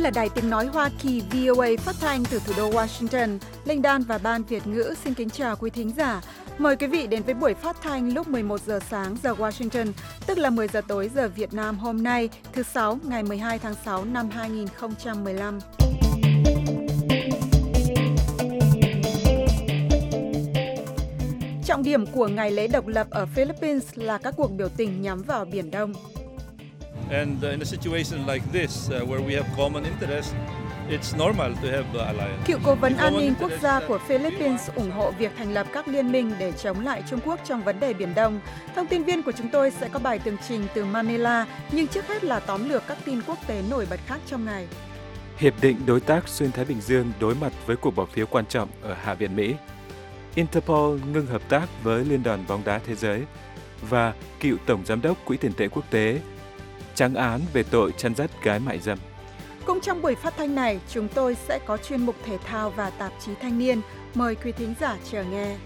là Đài Tiếng Nói Hoa Kỳ VOA phát thanh từ thủ đô Washington. Linh Đan và Ban Việt ngữ xin kính chào quý thính giả. Mời quý vị đến với buổi phát thanh lúc 11 giờ sáng giờ Washington, tức là 10 giờ tối giờ Việt Nam hôm nay, thứ Sáu, ngày 12 tháng 6 năm 2015. Trọng điểm của ngày lễ độc lập ở Philippines là các cuộc biểu tình nhắm vào Biển Đông. And in a situation like this, where we have common interest, it's normal to have alliance. Cựu cố vấn an ninh quốc gia của Philippines ủng hộ việc thành lập các liên minh để chống lại Trung Quốc trong vấn đề Biển Đông. Thông tin viên của chúng tôi sẽ có bài tường trình từ Manila, nhưng trước hết là tóm lược các tin quốc tế nổi bật khác trong ngày. Hiệp định đối tác xuyên Thái Bình Dương đối mặt với cuộc bỏ phiếu quan trọng ở Hạ viện Mỹ. Interpol ngưng hợp tác với Liên đoàn bóng đá thế giới và cựu tổng giám đốc Quỹ tiền tệ quốc tế trắng án về tội chăn dắt gái mại dâm. Cũng trong buổi phát thanh này, chúng tôi sẽ có chuyên mục thể thao và tạp chí thanh niên. Mời quý thính giả chờ nghe.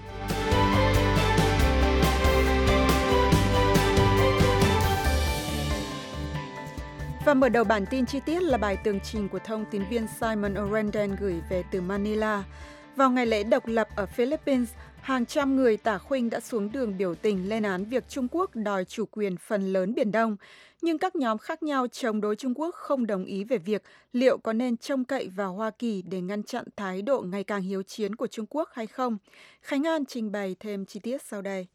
Và mở đầu bản tin chi tiết là bài tường trình của thông tín viên Simon O'Renden gửi về từ Manila. Vào ngày lễ độc lập ở Philippines, hàng trăm người tả khuynh đã xuống đường biểu tình lên án việc Trung Quốc đòi chủ quyền phần lớn Biển Đông. Nhưng các nhóm khác nhau chống đối Trung Quốc không đồng ý về việc liệu có nên trông cậy vào Hoa Kỳ để ngăn chặn thái độ ngày càng hiếu chiến của Trung Quốc hay không. Khánh An trình bày thêm chi tiết sau đây.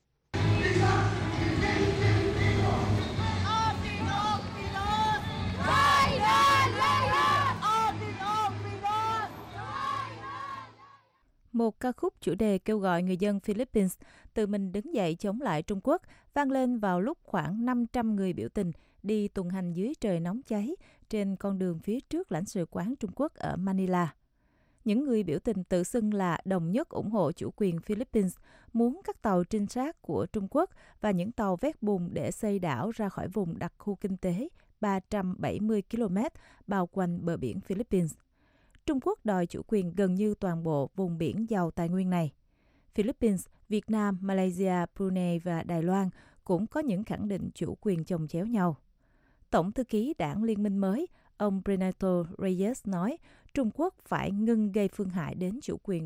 Một ca khúc chủ đề kêu gọi người dân Philippines tự mình đứng dậy chống lại Trung Quốc vang lên vào lúc khoảng 500 người biểu tình đi tuần hành dưới trời nóng cháy trên con đường phía trước lãnh sự quán Trung Quốc ở Manila. Những người biểu tình tự xưng là đồng nhất ủng hộ chủ quyền Philippines, muốn các tàu trinh sát của Trung Quốc và những tàu vét bùn để xây đảo ra khỏi vùng đặc khu kinh tế 370 km bao quanh bờ biển Philippines. Trung Quốc đòi chủ quyền gần như toàn bộ vùng biển giàu tài nguyên này. Philippines, Việt Nam, Malaysia, Brunei và Đài Loan cũng có những khẳng định chủ quyền chồng chéo nhau. Tổng thư ký đảng Liên minh mới, ông Renato Reyes nói Trung Quốc phải ngưng gây phương hại đến chủ quyền.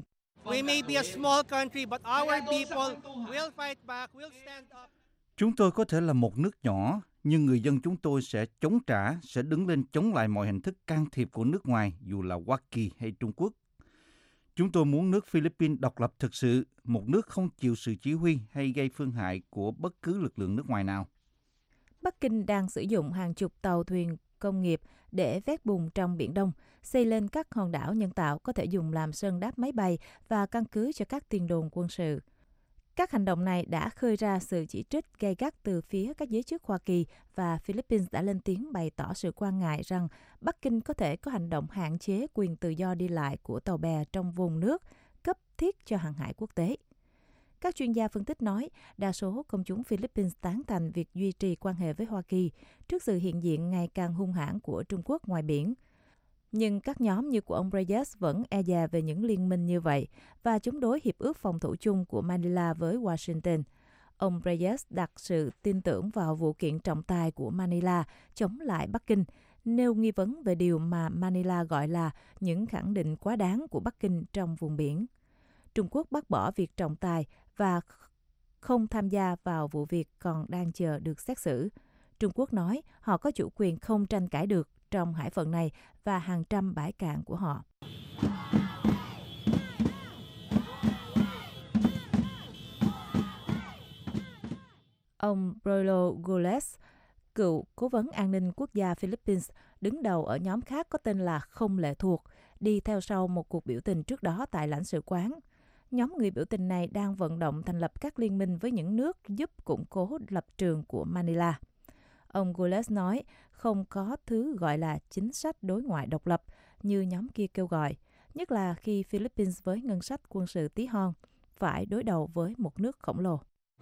Chúng tôi có thể là một nước nhỏ, nhưng người dân chúng tôi sẽ chống trả, sẽ đứng lên chống lại mọi hình thức can thiệp của nước ngoài, dù là Hoa Kỳ hay Trung Quốc. Chúng tôi muốn nước Philippines độc lập thực sự, một nước không chịu sự chỉ huy hay gây phương hại của bất cứ lực lượng nước ngoài nào. Bắc Kinh đang sử dụng hàng chục tàu thuyền công nghiệp để vét bùn trong Biển Đông, xây lên các hòn đảo nhân tạo có thể dùng làm sân đáp máy bay và căn cứ cho các tiền đồn quân sự. Các hành động này đã khơi ra sự chỉ trích gay gắt từ phía các giới chức Hoa Kỳ và Philippines đã lên tiếng bày tỏ sự quan ngại rằng Bắc Kinh có thể có hành động hạn chế quyền tự do đi lại của tàu bè trong vùng nước cấp thiết cho hàng hải quốc tế. Các chuyên gia phân tích nói đa số công chúng Philippines tán thành việc duy trì quan hệ với Hoa Kỳ trước sự hiện diện ngày càng hung hãn của Trung Quốc ngoài biển. Nhưng các nhóm như của ông Reyes vẫn e dè về những liên minh như vậy và chống đối hiệp ước phòng thủ chung của Manila với Washington. Ông Reyes đặt sự tin tưởng vào vụ kiện trọng tài của Manila chống lại Bắc Kinh, nêu nghi vấn về điều mà Manila gọi là những khẳng định quá đáng của Bắc Kinh trong vùng biển. Trung Quốc bác bỏ việc trọng tài và không tham gia vào vụ việc còn đang chờ được xét xử. Trung Quốc nói họ có chủ quyền không tranh cãi được trong hải phận này và hàng trăm bãi cạn của họ. Ông Paulo Gules, cựu cố vấn an ninh quốc gia Philippines, đứng đầu ở nhóm khác có tên là Không Lệ Thuộc, đi theo sau một cuộc biểu tình trước đó tại lãnh sự quán. Nhóm người biểu tình này đang vận động thành lập các liên minh với những nước giúp củng cố lập trường của Manila. Ông Gules nói không có thứ gọi là chính sách đối ngoại độc lập như nhóm kia kêu gọi, nhất là khi Philippines với ngân sách quân sự tí hon phải đối đầu với một nước khổng lồ.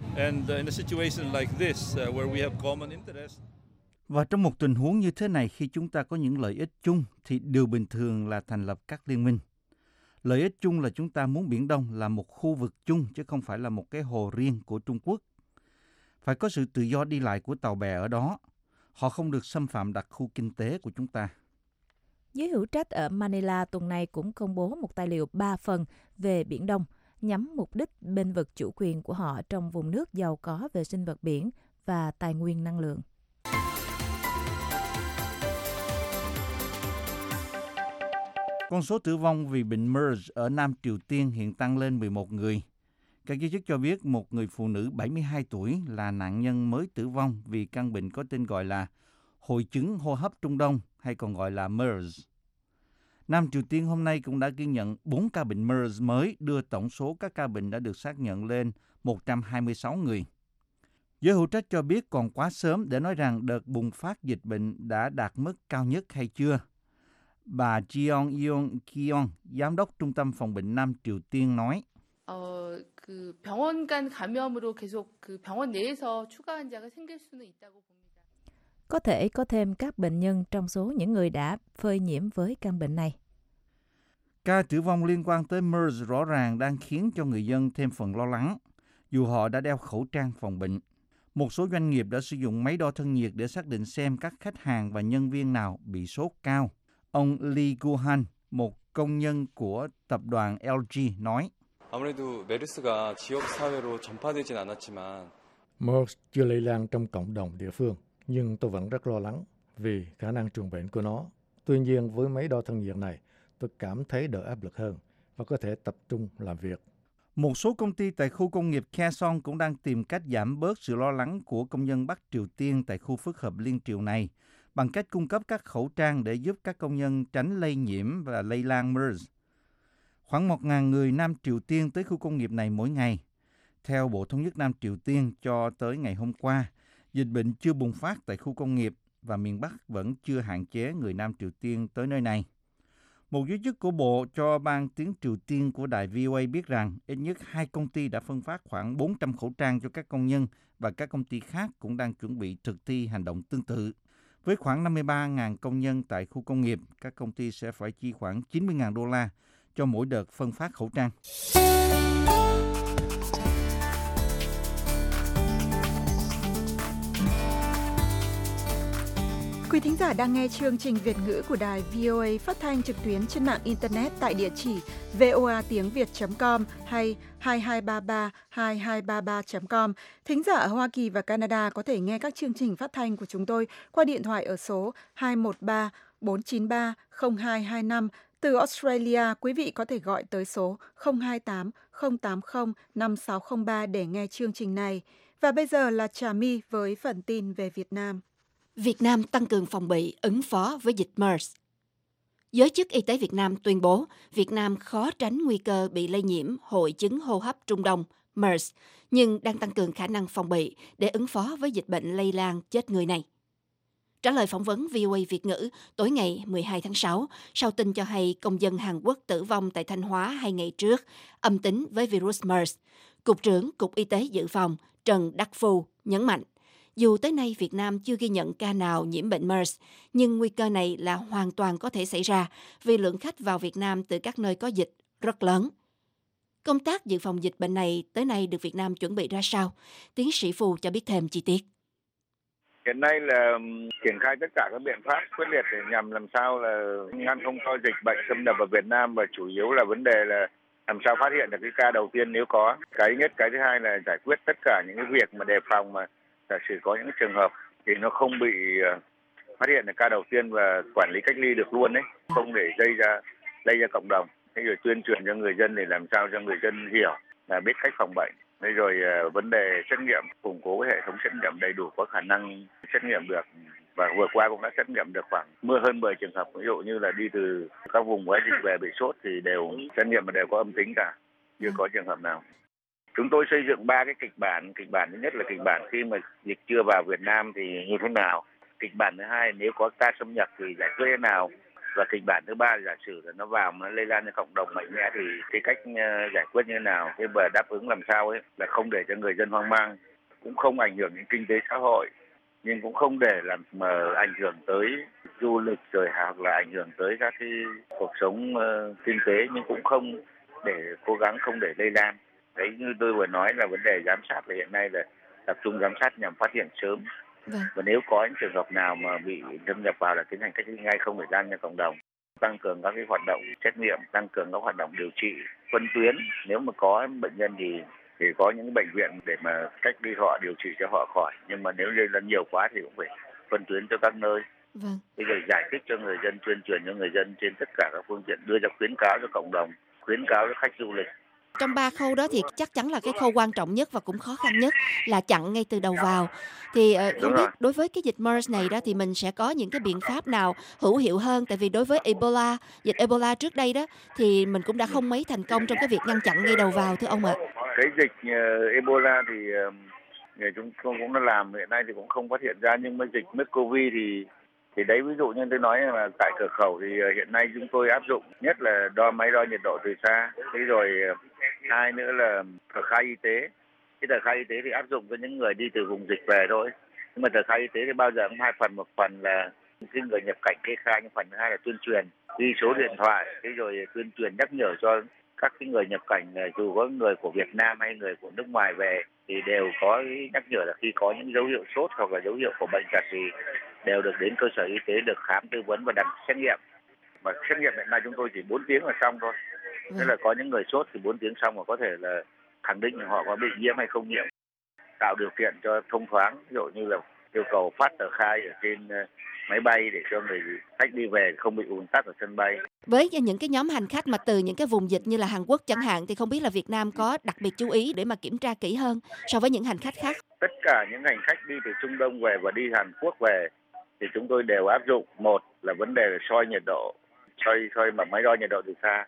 Và trong một tình huống như thế này, khi chúng ta có những lợi ích chung thì điều bình thường là thành lập các liên minh. Lợi ích chung là chúng ta muốn Biển Đông là một khu vực chung chứ không phải là một cái hồ riêng của Trung Quốc. Phải có sự tự do đi lại của tàu bè ở đó. Họ không được xâm phạm đặc khu kinh tế của chúng ta. Giới hữu trách ở Manila tuần này cũng công bố một tài liệu 3 phần về Biển Đông, nhắm mục đích bênh vực chủ quyền của họ trong vùng nước giàu có về sinh vật biển và tài nguyên năng lượng. Con số tử vong vì bệnh MERS ở Nam Triều Tiên hiện tăng lên 11 người. Các giới chức cho biết một người phụ nữ 72 tuổi là nạn nhân mới tử vong vì căn bệnh có tên gọi là hội chứng hô hấp Trung Đông hay còn gọi là MERS. Nam Triều Tiên hôm nay cũng đã ghi nhận 4 ca bệnh MERS mới, đưa tổng số các ca bệnh đã được xác nhận lên 126 người. Giới hữu trách cho biết còn quá sớm để nói rằng đợt bùng phát dịch bệnh đã đạt mức cao nhất hay chưa. Bà Jeong Yeon Kyeong, giám đốc Trung tâm Phòng bệnh Nam Triều Tiên nói, 그 병원 간 감염으로 계속 그 병원 내에서 추가 환자가 생길 수는 있다고 봅니다. Có thể có thêm các bệnh nhân trong số những người đã phơi nhiễm với căn bệnh này. Ca tử vong liên quan tới MERS rõ ràng đang khiến cho người dân thêm phần lo lắng, dù họ đã đeo khẩu trang phòng bệnh. Một số doanh nghiệp đã sử dụng máy đo thân nhiệt để xác định xem các khách hàng và nhân viên nào bị sốt cao. Ông Lee Gu-han, một công nhân của tập đoàn LG, nói, 아무래도 메르스가 지역 사회로 전파되진 않았지만 MERS chưa lây lan trong cộng đồng địa phương, nhưng tôi vẫn rất lo lắng vì khả năng truyền bệnh của nó. Tuy nhiên, với máy đo thân nhiệt này, tôi cảm thấy đỡ áp lực hơn và có thể tập trung làm việc. Một số công ty tại khu công nghiệp Kaesong cũng đang tìm cách giảm bớt sự lo lắng của công nhân Bắc Triều Tiên tại khu phức hợp liên triều này bằng cách cung cấp các khẩu trang để giúp các công nhân tránh lây nhiễm và lây lan MERS. Khoảng 1.000 người Nam Triều Tiên tới khu công nghiệp này mỗi ngày. Theo Bộ Thống nhất Nam Triều Tiên, cho tới ngày hôm qua, dịch bệnh chưa bùng phát tại khu công nghiệp và miền Bắc vẫn chưa hạn chế người Nam Triều Tiên tới nơi này. Một giới chức của Bộ cho Ban Tiếng Triều Tiên của đài VOA biết rằng ít nhất 2 công ty đã phân phát khoảng 400 khẩu trang cho các công nhân và các công ty khác cũng đang chuẩn bị thực thi hành động tương tự. Với khoảng 53.000 công nhân tại khu công nghiệp, các công ty sẽ phải chi khoảng 90.000 đô la cho mỗi đợt phân phát khẩu trang. Quý thính giả đang nghe chương trình Việt ngữ của đài VOA phát thanh trực tuyến trên mạng Internet tại địa chỉ voatiengviet.com hay 22332233.com. Thính giả ở Hoa Kỳ và Canada có thể nghe các chương trình phát thanh của chúng tôi qua điện thoại ở số 213 493 0225. Từ Australia, quý vị có thể gọi tới số 028 080 5603 để nghe chương trình này. Và bây giờ là Trà My với phần tin về Việt Nam. Việt Nam tăng cường phòng bị ứng phó với dịch MERS. Giới chức y tế Việt Nam tuyên bố Việt Nam khó tránh nguy cơ bị lây nhiễm hội chứng hô hấp Trung Đông MERS, nhưng đang tăng cường khả năng phòng bị để ứng phó với dịch bệnh lây lan chết người này. Trả lời phỏng vấn VOA Việt ngữ tối ngày 12 tháng 6, sau tin cho hay công dân Hàn Quốc tử vong tại Thanh Hóa 2 ngày trước, âm tính với virus MERS, Cục trưởng Cục Y tế Dự phòng Trần Đắc Phu nhấn mạnh, dù tới nay Việt Nam chưa ghi nhận ca nào nhiễm bệnh MERS, nhưng nguy cơ này là hoàn toàn có thể xảy ra vì lượng khách vào Việt Nam từ các nơi có dịch rất lớn. Công tác dự phòng dịch bệnh này tới nay được Việt Nam chuẩn bị ra sao? Tiến sĩ Phu cho biết thêm chi tiết. Hiện nay là triển khai tất cả các biện pháp quyết liệt để nhằm làm sao là ngăn không cho dịch bệnh xâm nhập vào Việt Nam, và chủ yếu là vấn đề là làm sao phát hiện được cái ca đầu tiên nếu có. Cái nhất, cái thứ hai là giải quyết tất cả những cái việc mà đề phòng mà giả sử có những trường hợp thì nó không bị phát hiện được ca đầu tiên và quản lý cách ly được luôn đấy, không để lây ra cộng đồng. Thế rồi tuyên truyền cho người dân để làm sao cho người dân hiểu là biết cách phòng bệnh. Thế rồi vấn đề xét nghiệm, củng cố hệ thống xét nghiệm đầy đủ, có khả năng xét nghiệm được. Và vừa qua cũng đã xét nghiệm được khoảng hơn 10 trường hợp, ví dụ như là đi từ các vùng có dịch về bị sốt thì đều xét nghiệm mà đều có âm tính cả, chưa có trường hợp nào. Chúng tôi xây dựng 3 cái kịch bản. Kịch bản thứ nhất là kịch bản khi mà dịch chưa vào Việt Nam thì như thế nào. Kịch bản thứ hai nếu có ca xâm nhập thì giải quyết thế nào. Và kịch bản thứ ba là giả sử là nó vào mà nó lây lan cho cộng đồng mạnh mẽ thì cái cách giải quyết như thế nào. Thế và đáp ứng làm sao ấy là không để cho người dân hoang mang, cũng không ảnh hưởng đến kinh tế xã hội, nhưng cũng không để làm mà ảnh hưởng tới du lịch rồi hoặc là ảnh hưởng tới các cái cuộc sống kinh tế, nhưng cũng không để cố gắng không để lây lan. Đấy, như tôi vừa nói là vấn đề giám sát là hiện nay là tập trung giám sát nhằm phát hiện sớm. Và nếu có những trường hợp nào mà bị xâm nhập vào là tiến hành cách ly ngay, không phải gian cho cộng đồng. tăng cường các cái hoạt động xét nghiệm, tăng cường các hoạt động điều trị, phân tuyến. Nếu mà có bệnh nhân thì có những bệnh viện để mà cách ly họ, điều trị cho họ khỏi. Nhưng mà nếu lây lan nhiều quá thì cũng phải phân tuyến cho các nơi. Vâng. Bây giờ giải thích cho người dân, tuyên truyền cho người dân trên tất cả các phương tiện, đưa ra khuyến cáo cho cộng đồng, khuyến cáo cho khách du lịch. Trong 3 khâu đó thì chắc chắn là cái khâu quan trọng nhất và cũng khó khăn nhất là chặn ngay từ đầu vào. Thì không biết đối với cái dịch MERS này đó thì mình sẽ có những cái biện pháp nào hữu hiệu hơn? Tại vì đối với Ebola, dịch Ebola trước đây đó thì mình cũng đã không mấy thành công trong cái việc ngăn chặn ngay đầu vào, thưa ông ạ. Cái dịch Ebola thì chúng tôi cũng đã làm, hiện nay thì cũng không phát hiện ra, nhưng mà dịch MERS-CoV thì đấy, ví dụ như tôi nói là tại cửa khẩu thì hiện nay chúng tôi áp dụng nhất là máy đo nhiệt độ từ xa, thế rồi hai nữa là tờ khai y tế. Cái tờ khai y tế thì áp dụng cho những người đi từ vùng dịch về thôi, nhưng mà tờ khai y tế thì bao giờ cũng hai phần, một phần là cái người nhập cảnh kê khai, nhưng phần thứ hai là tuyên truyền, ghi số điện thoại, thế rồi tuyên truyền nhắc nhở cho các cái người nhập cảnh, dù có người của Việt Nam hay người của nước ngoài về thì đều có nhắc nhở là khi có những dấu hiệu sốt hoặc là dấu hiệu của bệnh tật thì đều được đến cơ sở y tế được khám, tư vấn và đặt xét nghiệm. Mà xét nghiệm hiện nay chúng tôi chỉ 4 tiếng là xong thôi. Tức là có những người sốt thì 4 tiếng xong và có thể là khẳng định là họ có bị nhiễm hay không nhiễm. Tạo điều kiện cho thông thoáng, ví dụ như là yêu cầu phát tờ khai ở trên máy bay để cho người khách đi về không bị ùn tắc ở sân bay. Với những cái nhóm hành khách mà từ những cái vùng dịch như là Hàn Quốc chẳng hạn thì không biết là Việt Nam có đặc biệt chú ý để mà kiểm tra kỹ hơn so với những hành khách khác. Tất cả những hành khách đi từ Trung Đông về và đi Hàn Quốc về thì chúng tôi đều áp dụng, một là vấn đề là soi nhiệt độ, soi bằng máy đo nhiệt độ từ xa.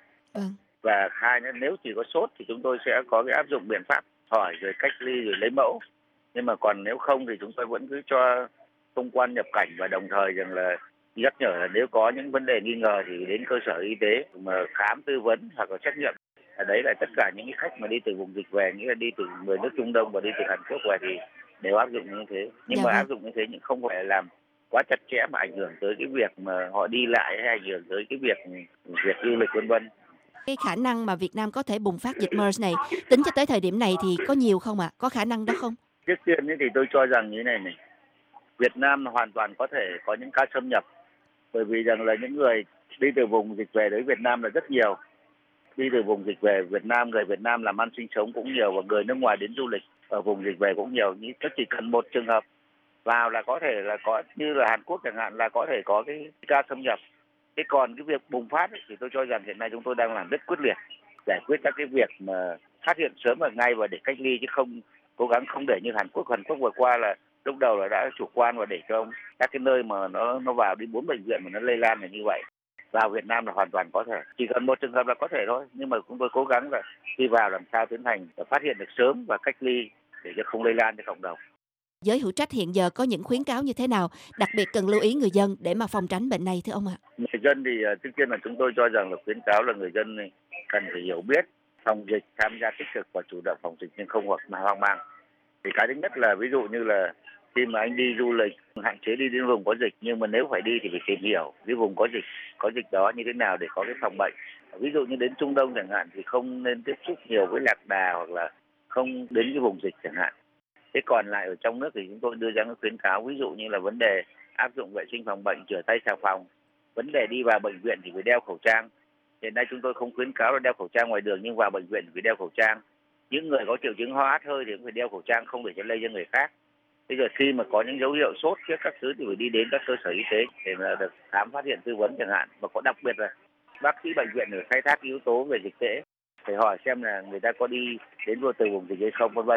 Và hai nữa, nếu chỉ có sốt thì chúng tôi sẽ có cái áp dụng biện pháp hỏi rồi cách ly rồi lấy mẫu. Nhưng mà còn nếu không thì chúng tôi vẫn cứ cho thông quan nhập cảnh và đồng thời rằng là nhắc nhở là nếu có những vấn đề nghi ngờ thì đến cơ sở y tế mà khám, tư vấn hoặc là xét nghiệm. Đấy là tất cả những cái khách mà đi từ vùng dịch về, nghĩa là đi từ người nước Trung Đông và đi từ Hàn Quốc về thì đều áp dụng như thế. Nhưng mà áp dụng như thế nhưng không phải làm quá chặt chẽ mà ảnh hưởng tới cái việc mà họ đi lại hay ảnh hưởng tới cái việc du lịch vân vân. Cái khả năng mà Việt Nam có thể bùng phát dịch MERS này tính cho tới thời điểm này thì có nhiều không ạ? Có khả năng đó không? Trước tiên thì tôi cho rằng như này, Việt Nam hoàn toàn có thể có những ca xâm nhập, bởi vì rằng là những người đi từ vùng dịch về đến Việt Nam là rất nhiều. Đi từ vùng dịch về Việt Nam, người Việt Nam làm ăn sinh sống cũng nhiều và người nước ngoài đến du lịch ở vùng dịch về cũng nhiều. Nhưng chỉ cần một trường hợp vào là có thể là có, như là Hàn Quốc chẳng hạn, là có thể có cái ca xâm nhập. Thế còn cái việc bùng phát thì tôi cho rằng hiện nay chúng tôi đang làm rất quyết liệt, giải quyết các cái việc mà phát hiện sớm và ngay và để cách ly, chứ không cố gắng không để như Hàn Quốc vừa qua là lúc đầu là đã chủ quan và để cho các cái nơi mà nó vào đi 4 bệnh viện mà nó lây lan là như vậy. Vào Việt Nam là hoàn toàn có thể, chỉ cần một trường hợp là có thể thôi, nhưng mà chúng tôi cố gắng là khi vào làm sao tiến hành và phát hiện được sớm và cách ly để cho không lây lan cho cộng đồng. Giới hữu trách hiện giờ có những khuyến cáo như thế nào, đặc biệt cần lưu ý người dân để mà phòng tránh bệnh này thưa ông ạ? Người dân thì trước tiên là chúng tôi cho rằng là khuyến cáo là người dân cần phải hiểu biết phòng dịch, tham gia tích cực và chủ động phòng dịch nhưng không hoang mang. Thì cái thứ nhất là ví dụ như là khi mà anh đi du lịch hạn chế đi đến vùng có dịch, nhưng mà nếu phải đi thì phải tìm hiểu cái vùng có dịch đó như thế nào để có cái phòng bệnh. Ví dụ như đến Trung Đông chẳng hạn thì không nên tiếp xúc nhiều với lạc đà hoặc là không đến cái vùng dịch chẳng hạn. Thế còn lại ở trong nước thì chúng tôi đưa ra các khuyến cáo, ví dụ như là vấn đề áp dụng vệ sinh phòng bệnh, rửa tay xà phòng, vấn đề đi vào bệnh viện thì phải đeo khẩu trang. Hiện nay chúng tôi không khuyến cáo là đeo khẩu trang ngoài đường, nhưng vào bệnh viện thì phải đeo khẩu trang. Những người có triệu chứng ho át hơi thì cũng phải đeo khẩu trang, không để cho lây cho người khác. Bây giờ khi mà có những dấu hiệu sốt trước các thứ thì phải đi đến các cơ sở y tế để mà được khám, phát hiện, tư vấn chẳng hạn. Và có đặc biệt là bác sĩ bệnh viện để khai thác yếu tố về dịch tễ, phải hỏi xem là người ta có đi đến từ vùng dịch hay không, vân vân.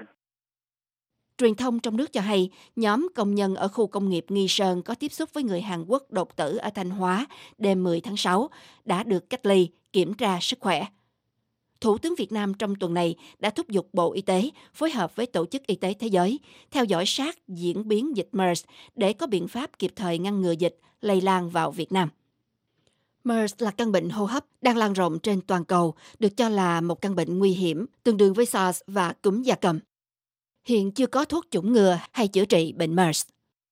Truyền thông trong nước cho hay, nhóm công nhân ở khu công nghiệp Nghi Sơn có tiếp xúc với người Hàn Quốc đột tử ở Thanh Hóa đêm 10 tháng 6 đã được cách ly, kiểm tra sức khỏe. Thủ tướng Việt Nam trong tuần này đã thúc giục Bộ Y tế phối hợp với Tổ chức Y tế Thế giới theo dõi sát diễn biến dịch MERS để có biện pháp kịp thời ngăn ngừa dịch lây lan vào Việt Nam. MERS là căn bệnh hô hấp đang lan rộng trên toàn cầu, được cho là một căn bệnh nguy hiểm, tương đương với SARS và cúm gia cầm. Hiện chưa có thuốc chủng ngừa hay chữa trị bệnh MERS.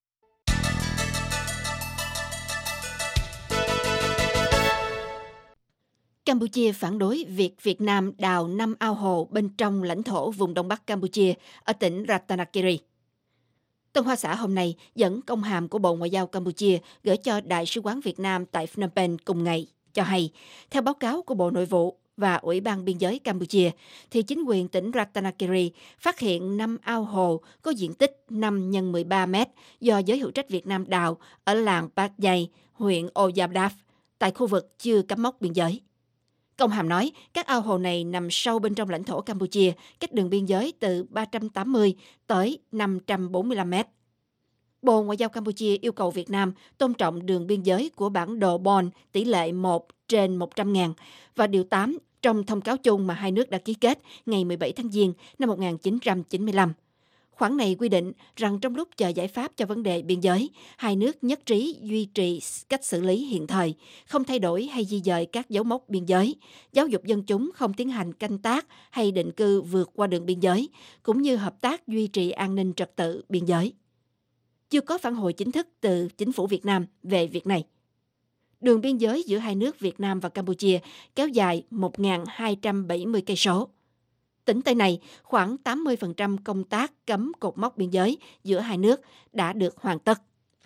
Campuchia phản đối việc Việt Nam đào 5 ao hồ bên trong lãnh thổ vùng Đông Bắc Campuchia ở tỉnh Ratanakiri. Tân Hoa Xã hôm nay dẫn công hàm của Bộ Ngoại giao Campuchia gửi cho Đại sứ quán Việt Nam tại Phnom Penh cùng ngày. cho hay, theo báo cáo của Bộ Nội vụ và Ủy ban Biên giới Campuchia, thì chính quyền tỉnh Ratanakiri phát hiện 5 ao hồ có diện tích 5 x 13 mét do giới hữu trách Việt Nam đào ở làng Bát Dây, huyện Oyabdaf, tại khu vực chưa cắm mốc biên giới. Công hàm nói các ao hồ này nằm sâu bên trong lãnh thổ Campuchia, cách đường biên giới từ 380 tới 545 mét. Bộ Ngoại giao Campuchia yêu cầu Việt Nam tôn trọng đường biên giới của bản đồ Bonn tỷ lệ 1/100.000 và điều 8 trong thông cáo chung mà hai nước đã ký kết ngày 17 tháng Giêng năm 1995. Khoản này quy định rằng trong lúc chờ giải pháp cho vấn đề biên giới, hai nước nhất trí duy trì cách xử lý hiện thời, không thay đổi hay di dời các dấu mốc biên giới, giáo dục dân chúng không tiến hành canh tác hay định cư vượt qua đường biên giới, cũng như hợp tác duy trì an ninh trật tự biên giới. Chưa có phản hồi chính thức từ chính phủ Việt Nam về việc này. Đường biên giới giữa hai nước Việt Nam và Campuchia kéo dài 1.270 cây số. Tính tới nay, khoảng 80% công tác cắm cột mốc biên giới giữa hai nước đã được hoàn tất.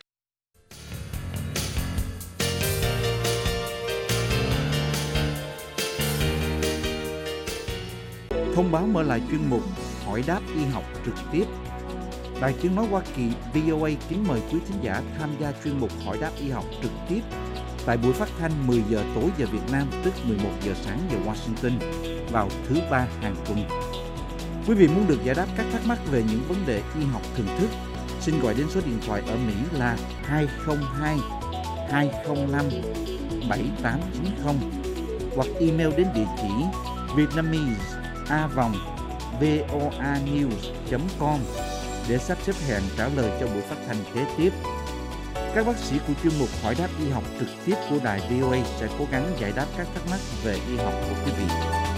Thông báo mở lại chuyên mục Hỏi đáp y học trực tiếp. Đài Tiếng nói Hoa Kỳ VOA kính mời quý thính giả tham gia chuyên mục Hỏi đáp y học trực tiếp tại buổi phát thanh 10 giờ tối giờ Việt Nam, tức 11 giờ sáng giờ Washington, vào thứ Ba hàng tuần. Quý vị muốn được giải đáp các thắc mắc về những vấn đề y học thường thức, xin gọi đến số điện thoại ở Mỹ là 202-205-7890 hoặc email đến địa chỉ vietnamese@voanews.com để sắp xếp hẹn trả lời cho buổi phát thanh kế tiếp. Các bác sĩ của chuyên mục Hỏi đáp y học trực tiếp của đài VOA sẽ cố gắng giải đáp các thắc mắc về y học của quý vị.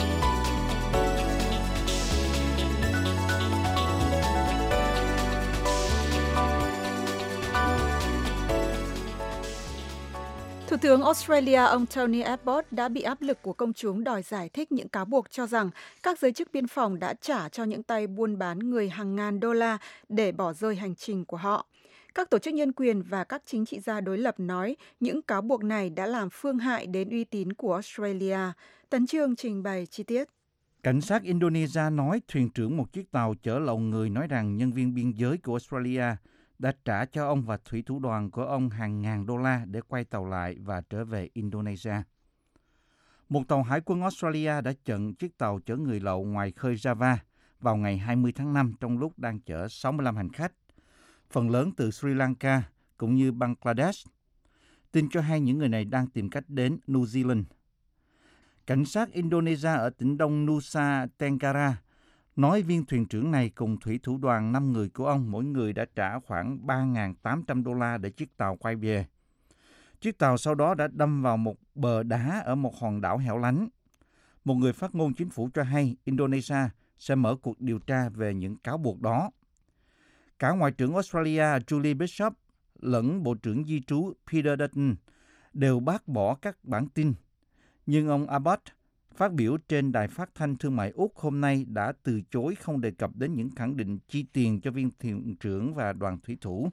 Thủ tướng Australia ông Tony Abbott đã bị áp lực của công chúng đòi giải thích những cáo buộc cho rằng các giới chức biên phòng đã trả cho những tay buôn bán người hàng ngàn đô la để bỏ rơi hành trình của họ. Các tổ chức nhân quyền và các chính trị gia đối lập nói những cáo buộc này đã làm phương hại đến uy tín của Australia. Tấn Chương trình bày chi tiết. Cảnh sát Indonesia nói thuyền trưởng một chiếc tàu chở lậu người nói rằng nhân viên biên giới của Australia đã trả cho ông và thủy thủ đoàn của ông hàng ngàn đô la để quay tàu lại và trở về Indonesia. Một tàu hải quân Australia đã chặn chiếc tàu chở người lậu ngoài khơi Java vào ngày 20 tháng 5 trong lúc đang chở 65 hành khách, phần lớn từ Sri Lanka cũng như Bangladesh. Tin cho hay những người này đang tìm cách đến New Zealand. Cảnh sát Indonesia ở tỉnh đông Nusa Tenggara nói viên thuyền trưởng này cùng thủy thủ đoàn 5 người của ông mỗi người đã trả khoảng 3.800 đô la để chiếc tàu quay về. Chiếc tàu sau đó đã đâm vào một bờ đá ở một hòn đảo hẻo lánh. Một người phát ngôn chính phủ cho hay Indonesia sẽ mở cuộc điều tra về những cáo buộc đó. Cả Ngoại trưởng Australia Julie Bishop lẫn Bộ trưởng Di trú Peter Dutton đều bác bỏ các bản tin. Nhưng ông Abbott phát biểu trên đài phát thanh thương mại Úc hôm nay đã từ chối không đề cập đến những khẳng định chi tiền cho viên thuyền trưởng và đoàn thủy thủ.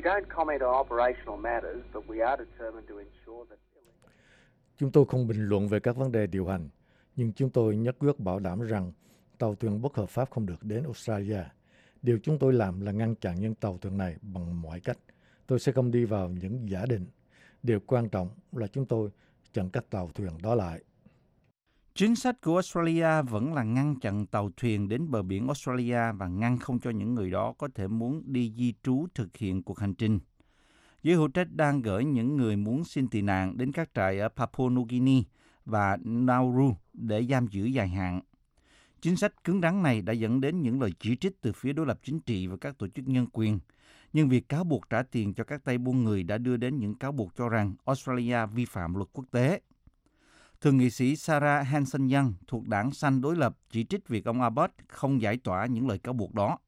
Chúng tôi không bình luận về các vấn đề điều hành, nhưng chúng tôi nhất quyết bảo đảm rằng tàu thuyền bất hợp pháp không được đến Australia. Điều chúng tôi làm là ngăn chặn những tàu thuyền này bằng mọi cách. Tôi sẽ không đi vào những giả định. Điều quan trọng là chúng tôi chặn các tàu thuyền đó lại. Chính sách của Australia vẫn là ngăn chặn tàu thuyền đến bờ biển Australia và ngăn không cho những người đó có thể muốn đi di trú thực hiện cuộc hành trình. Giới hữu trách đang gửi những người muốn xin tị nạn đến các trại ở Papua New Guinea và Nauru để giam giữ dài hạn. Chính sách cứng rắn này đã dẫn đến những lời chỉ trích từ phía đối lập chính trị và các tổ chức nhân quyền. Nhưng việc cáo buộc trả tiền cho các tay buôn người đã đưa đến những cáo buộc cho rằng Australia vi phạm luật quốc tế. Thượng nghị sĩ Sarah Hanson-Young thuộc đảng Xanh đối lập chỉ trích việc ông Abbott không giải tỏa những lời cáo buộc đó.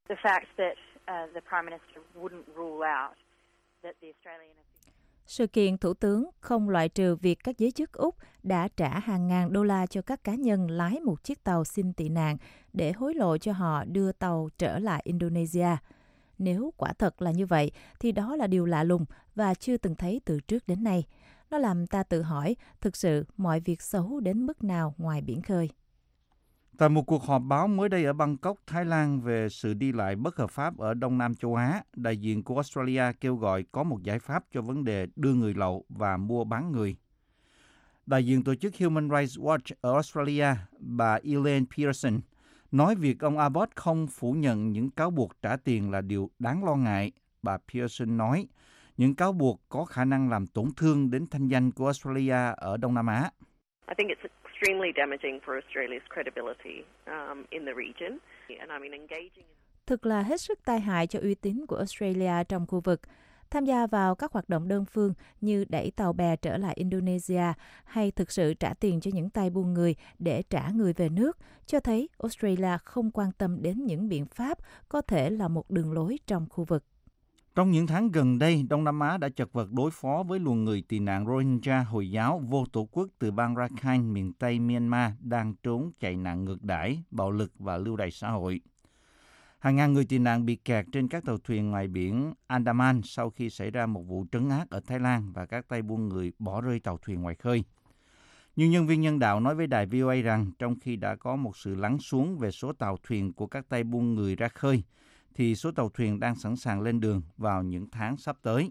Sự kiện Thủ tướng không loại trừ việc các giới chức Úc đã trả hàng ngàn đô la cho các cá nhân lái một chiếc tàu xin tị nạn để hối lộ cho họ đưa tàu trở lại Indonesia. Nếu quả thật là như vậy, thì đó là điều lạ lùng và chưa từng thấy từ trước đến nay. Nó làm ta tự hỏi, thực sự mọi việc xấu đến mức nào ngoài biển khơi. Tại một cuộc họp báo mới đây ở Bangkok, Thái Lan về sự đi lại bất hợp pháp ở Đông Nam châu Á, đại diện của Australia kêu gọi có một giải pháp cho vấn đề đưa người lậu và mua bán người. Đại diện tổ chức Human Rights Watch ở Australia, bà Elaine Pearson, nói việc ông Abbott không phủ nhận những cáo buộc trả tiền là điều đáng lo ngại. Bà Pearson nói, những cáo buộc có khả năng làm tổn thương đến thanh danh của Australia ở Đông Nam Á. I think it's extremely damaging for Australia's credibility in the region. And I mean engaging. Thực là hết sức tai hại cho uy tín của Australia trong khu vực. Tham gia vào các hoạt động đơn phương như đẩy tàu bè trở lại Indonesia hay thực sự trả tiền cho những tay buôn người để trả người về nước cho thấy Australia không quan tâm đến những biện pháp có thể là một đường lối trong khu vực. Trong những tháng gần đây, Đông Nam Á đã chật vật đối phó với luồng người tị nạn Rohingya Hồi giáo vô tổ quốc từ bang Rakhine, miền Tây Myanmar đang trốn chạy nạn ngược đãi, bạo lực và lưu đày xã hội. Hàng ngàn người tị nạn bị kẹt trên các tàu thuyền ngoài biển Andaman sau khi xảy ra một vụ trấn ác ở Thái Lan và các tay buôn người bỏ rơi tàu thuyền ngoài khơi. Nhưng nhân viên nhân đạo nói với đài VOA rằng trong khi đã có một sự lắng xuống về số tàu thuyền của các tay buôn người ra khơi, thì số tàu thuyền đang sẵn sàng lên đường vào những tháng sắp tới.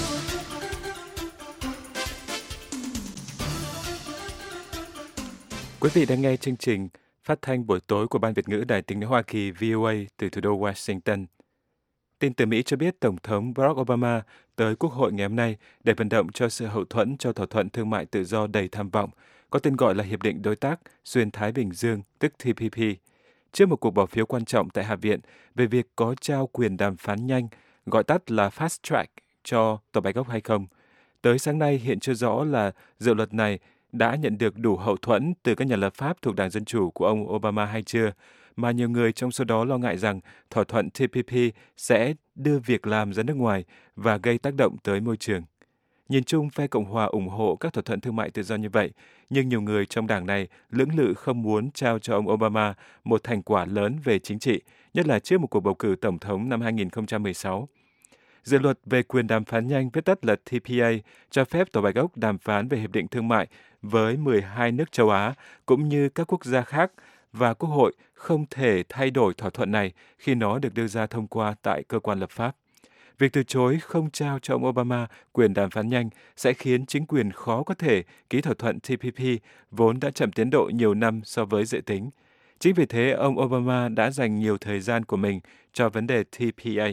Quý vị đang nghe chương trình phát thanh buổi tối của Ban Việt ngữ Đài Tiếng nói Hoa Kỳ VOA từ thủ đô Washington. Tin từ Mỹ cho biết Tổng thống Barack Obama tới Quốc hội ngày hôm nay để vận động cho sự hậu thuẫn cho thỏa thuận thương mại tự do đầy tham vọng, có tên gọi là Hiệp định Đối tác Xuyên Thái Bình Dương, tức TPP, trước một cuộc bỏ phiếu quan trọng tại Hạ viện về việc có trao quyền đàm phán nhanh, gọi tắt là Fast Track, cho Tòa Bạch Ốc hay không. Tới sáng nay hiện chưa rõ là dự luật này đã nhận được đủ hậu thuẫn từ các nhà lập pháp thuộc Đảng Dân Chủ của ông Obama hay chưa, mà nhiều người trong số đó lo ngại rằng thỏa thuận TPP sẽ đưa việc làm ra nước ngoài và gây tác động tới môi trường. Nhìn chung, phe Cộng hòa ủng hộ các thỏa thuận thương mại tự do như vậy, nhưng nhiều người trong đảng này lưỡng lự không muốn trao cho ông Obama một thành quả lớn về chính trị, nhất là trước một cuộc bầu cử tổng thống năm 2016. Dự luật về quyền đàm phán nhanh, viết tắt là TPA, cho phép Tòa Bạch Ốc đàm phán về hiệp định thương mại với 12 nước châu Á, cũng như các quốc gia khác, và Quốc hội không thể thay đổi thỏa thuận này khi nó được đưa ra thông qua tại cơ quan lập pháp. Việc từ chối không trao cho ông Obama quyền đàm phán nhanh sẽ khiến chính quyền khó có thể ký thỏa thuận TPP vốn đã chậm tiến độ nhiều năm so với dự tính. Chính vì thế, ông Obama đã dành nhiều thời gian của mình cho vấn đề TPA.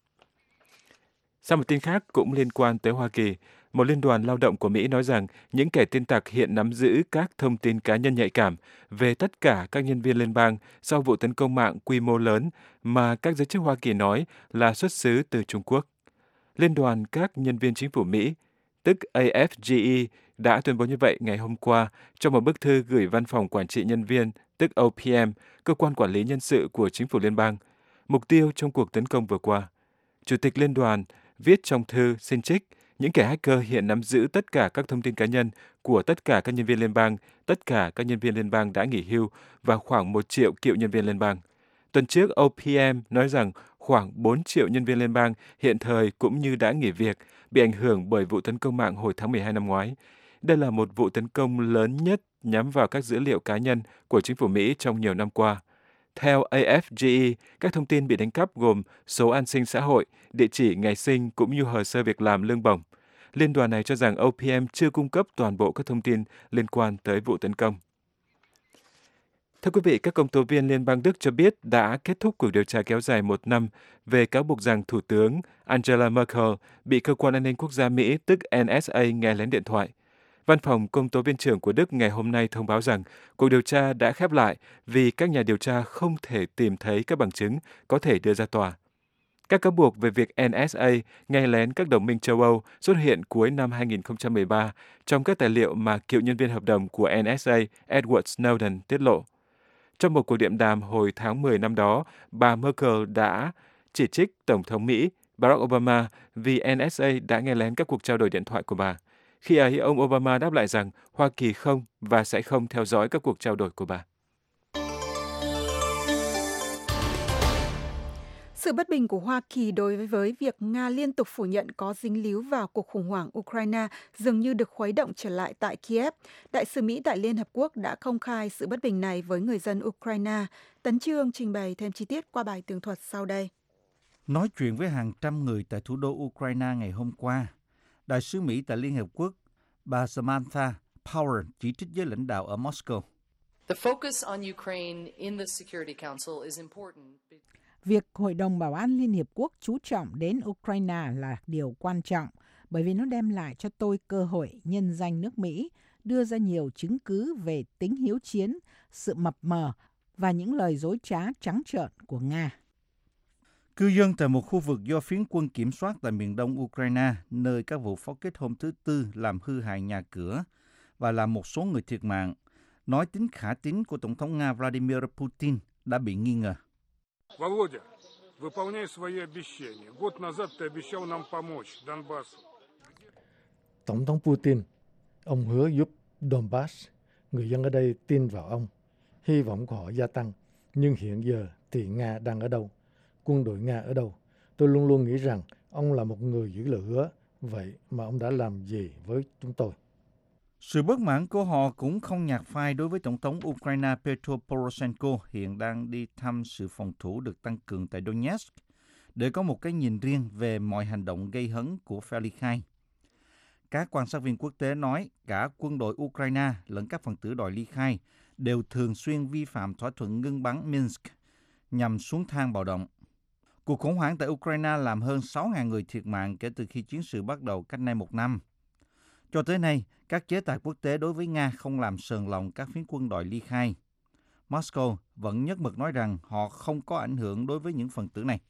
Sau một tin khác cũng liên quan tới Hoa Kỳ, một liên đoàn lao động của Mỹ nói rằng những kẻ tin tặc hiện nắm giữ các thông tin cá nhân nhạy cảm về tất cả các nhân viên liên bang sau vụ tấn công mạng quy mô lớn mà các giới chức Hoa Kỳ nói là xuất xứ từ Trung Quốc. Liên đoàn các nhân viên chính phủ Mỹ, tức AFGE, đã tuyên bố như vậy ngày hôm qua trong một bức thư gửi Văn phòng Quản trị Nhân viên, tức OPM, cơ quan quản lý nhân sự của chính phủ liên bang, mục tiêu trong cuộc tấn công vừa qua. Chủ tịch liên đoàn viết trong thư xin trích, những kẻ hacker hiện nắm giữ tất cả các thông tin cá nhân của tất cả các nhân viên liên bang, tất cả các nhân viên liên bang đã nghỉ hưu và khoảng 1 triệu cựu nhân viên liên bang. Tuần trước, OPM nói rằng khoảng 4 triệu nhân viên liên bang hiện thời cũng như đã nghỉ việc, bị ảnh hưởng bởi vụ tấn công mạng hồi tháng 12 năm ngoái. Đây là một vụ tấn công lớn nhất nhắm vào các dữ liệu cá nhân của chính phủ Mỹ trong nhiều năm qua. Theo AFGE, các thông tin bị đánh cắp gồm số an sinh xã hội, địa chỉ ngày sinh cũng như hồ sơ việc làm lương bổng. Liên đoàn này cho rằng OPM chưa cung cấp toàn bộ các thông tin liên quan tới vụ tấn công. Thưa quý vị, các công tố viên Liên bang Đức cho biết đã kết thúc cuộc điều tra kéo dài 1 năm về cáo buộc rằng Thủ tướng Angela Merkel bị Cơ quan An ninh Quốc gia Mỹ, tức NSA, nghe lén điện thoại. Văn phòng Công tố viên trưởng của Đức ngày hôm nay thông báo rằng cuộc điều tra đã khép lại vì các nhà điều tra không thể tìm thấy các bằng chứng có thể đưa ra tòa. Các cáo buộc về việc NSA nghe lén các đồng minh châu Âu xuất hiện cuối năm 2013 trong các tài liệu mà cựu nhân viên hợp đồng của NSA Edward Snowden tiết lộ. Trong một cuộc điện đàm hồi tháng 10 năm đó, bà Merkel đã chỉ trích Tổng thống Mỹ Barack Obama vì NSA đã nghe lén các cuộc trao đổi điện thoại của bà. Khi ấy, ông Obama đáp lại rằng Hoa Kỳ không và sẽ không theo dõi các cuộc trao đổi của bà. Sự bất bình của Hoa Kỳ đối với việc Nga liên tục phủ nhận có dính líu vào cuộc khủng hoảng Ukraine dường như được khuấy động trở lại tại Kiev. Đại sứ Mỹ tại Liên Hợp Quốc đã công khai sự bất bình này với người dân Ukraine. Tấn Chương trình bày thêm chi tiết qua bài tường thuật sau đây. Nói chuyện với hàng trăm người tại thủ đô Ukraine ngày hôm qua, Đại sứ Mỹ tại Liên Hợp Quốc, bà Samantha Power chỉ trích giới lãnh đạo ở Moscow. Việc Hội đồng Bảo an Liên Hiệp Quốc chú trọng đến Ukraine là điều quan trọng bởi vì nó đem lại cho tôi cơ hội nhân danh nước Mỹ đưa ra nhiều chứng cứ về tính hiếu chiến, sự mập mờ và những lời dối trá trắng trợn của Nga. Cư dân tại một khu vực do phiến quân kiểm soát tại miền đông Ukraine, nơi các vụ pháo kích hôm thứ Tư làm hư hại nhà cửa và làm một số người thiệt mạng, nói tính khả tín của Tổng thống Nga Vladimir Putin đã bị nghi ngờ. Володя, выполняй свои обещания. Год назад ты обещал нам помочь Донбассу. Tổng thống Putin, ông hứa giúp Donbass, người dân ở đây tin vào ông, hy vọng của họ gia tăng. Nhưng hiện giờ thì Nga đang ở đâu? Quân đội Nga ở đâu? Tôi luôn luôn nghĩ rằng ông là một người giữ lời hứa. Vậy mà ông đã làm gì với chúng tôi? Sự bất mãn của họ cũng không nhạt phai đối với Tổng thống Ukraine Petro Poroshenko hiện đang đi thăm sự phòng thủ được tăng cường tại Donetsk để có một cái nhìn riêng về mọi hành động gây hấn của phe ly khai. Các quan sát viên quốc tế nói cả quân đội Ukraine lẫn các phần tử đòi ly khai đều thường xuyên vi phạm thỏa thuận ngưng bắn Minsk nhằm xuống thang bạo động. Cuộc khủng hoảng tại Ukraine làm hơn 6.000 người thiệt mạng kể từ khi chiến sự bắt đầu cách nay một năm. Cho tới nay, các chế tài quốc tế đối với Nga không làm sờn lòng các phiến quân đòi ly khai. Moscow vẫn nhất mực nói rằng họ không có ảnh hưởng đối với những phần tử này.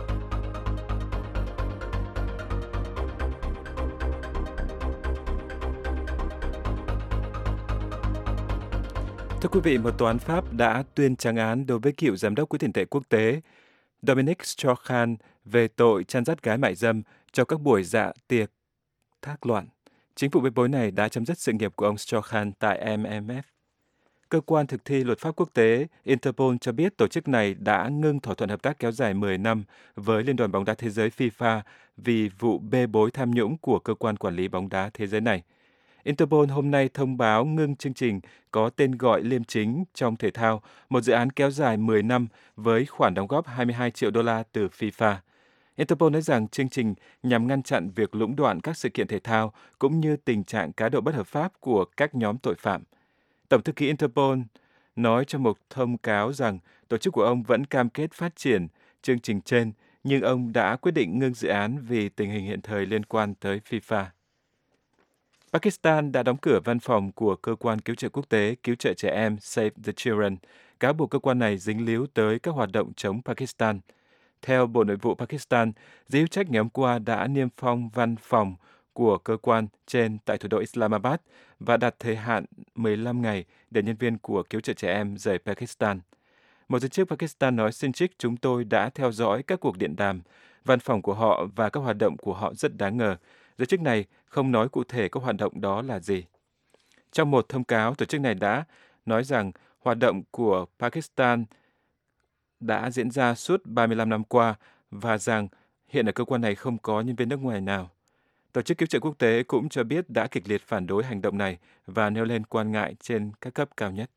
Thưa quý vị, một tòa án Pháp đã tuyên trắng án đối với cựu giám đốc Quỹ tiền tệ quốc tế Dominique Strauss-Kahn về tội chăn dắt gái mại dâm cho các buổi dạ tiệc thác loạn. Chính phủ bê bối này đã chấm dứt sự nghiệp của ông Strauss-Kahn tại MMF. Cơ quan thực thi luật pháp quốc tế Interpol cho biết tổ chức này đã ngưng thỏa thuận hợp tác kéo dài 10 năm với Liên đoàn bóng đá thế giới FIFA vì vụ bê bối tham nhũng của cơ quan quản lý bóng đá thế giới này. Interpol hôm nay thông báo ngưng chương trình có tên gọi liêm chính trong thể thao, một dự án kéo dài 10 năm với khoản đóng góp 22 triệu đô la từ FIFA. Interpol nói rằng chương trình nhằm ngăn chặn việc lũng đoạn các sự kiện thể thao cũng như tình trạng cá độ bất hợp pháp của các nhóm tội phạm. Tổng thư ký Interpol nói trong một thông cáo rằng tổ chức của ông vẫn cam kết phát triển chương trình trên, nhưng ông đã quyết định ngưng dự án vì tình hình hiện thời liên quan tới FIFA. Pakistan đã đóng cửa văn phòng của cơ quan cứu trợ quốc tế cứu trợ trẻ em Save the Children, cáo buộc cơ quan này dính líu tới các hoạt động chống Pakistan. Theo Bộ Nội vụ Pakistan, giới hữu trách ngày hôm qua đã niêm phong văn phòng của cơ quan trên tại thủ đô Islamabad và đặt thời hạn 15 ngày để nhân viên của cứu trợ trẻ em rời Pakistan. Một giới chức Pakistan nói xin trích chúng tôi đã theo dõi các cuộc điện đàm, văn phòng của họ và các hoạt động của họ rất đáng ngờ. Giới chức này không nói cụ thể các hoạt động đó là gì. Trong một thông cáo, tổ chức này đã nói rằng hoạt động của Pakistan đã diễn ra suốt 35 năm qua và rằng hiện ở cơ quan này không có nhân viên nước ngoài nào. Tổ chức cứu trợ quốc tế cũng cho biết đã kịch liệt phản đối hành động này và nêu lên quan ngại trên các cấp cao nhất.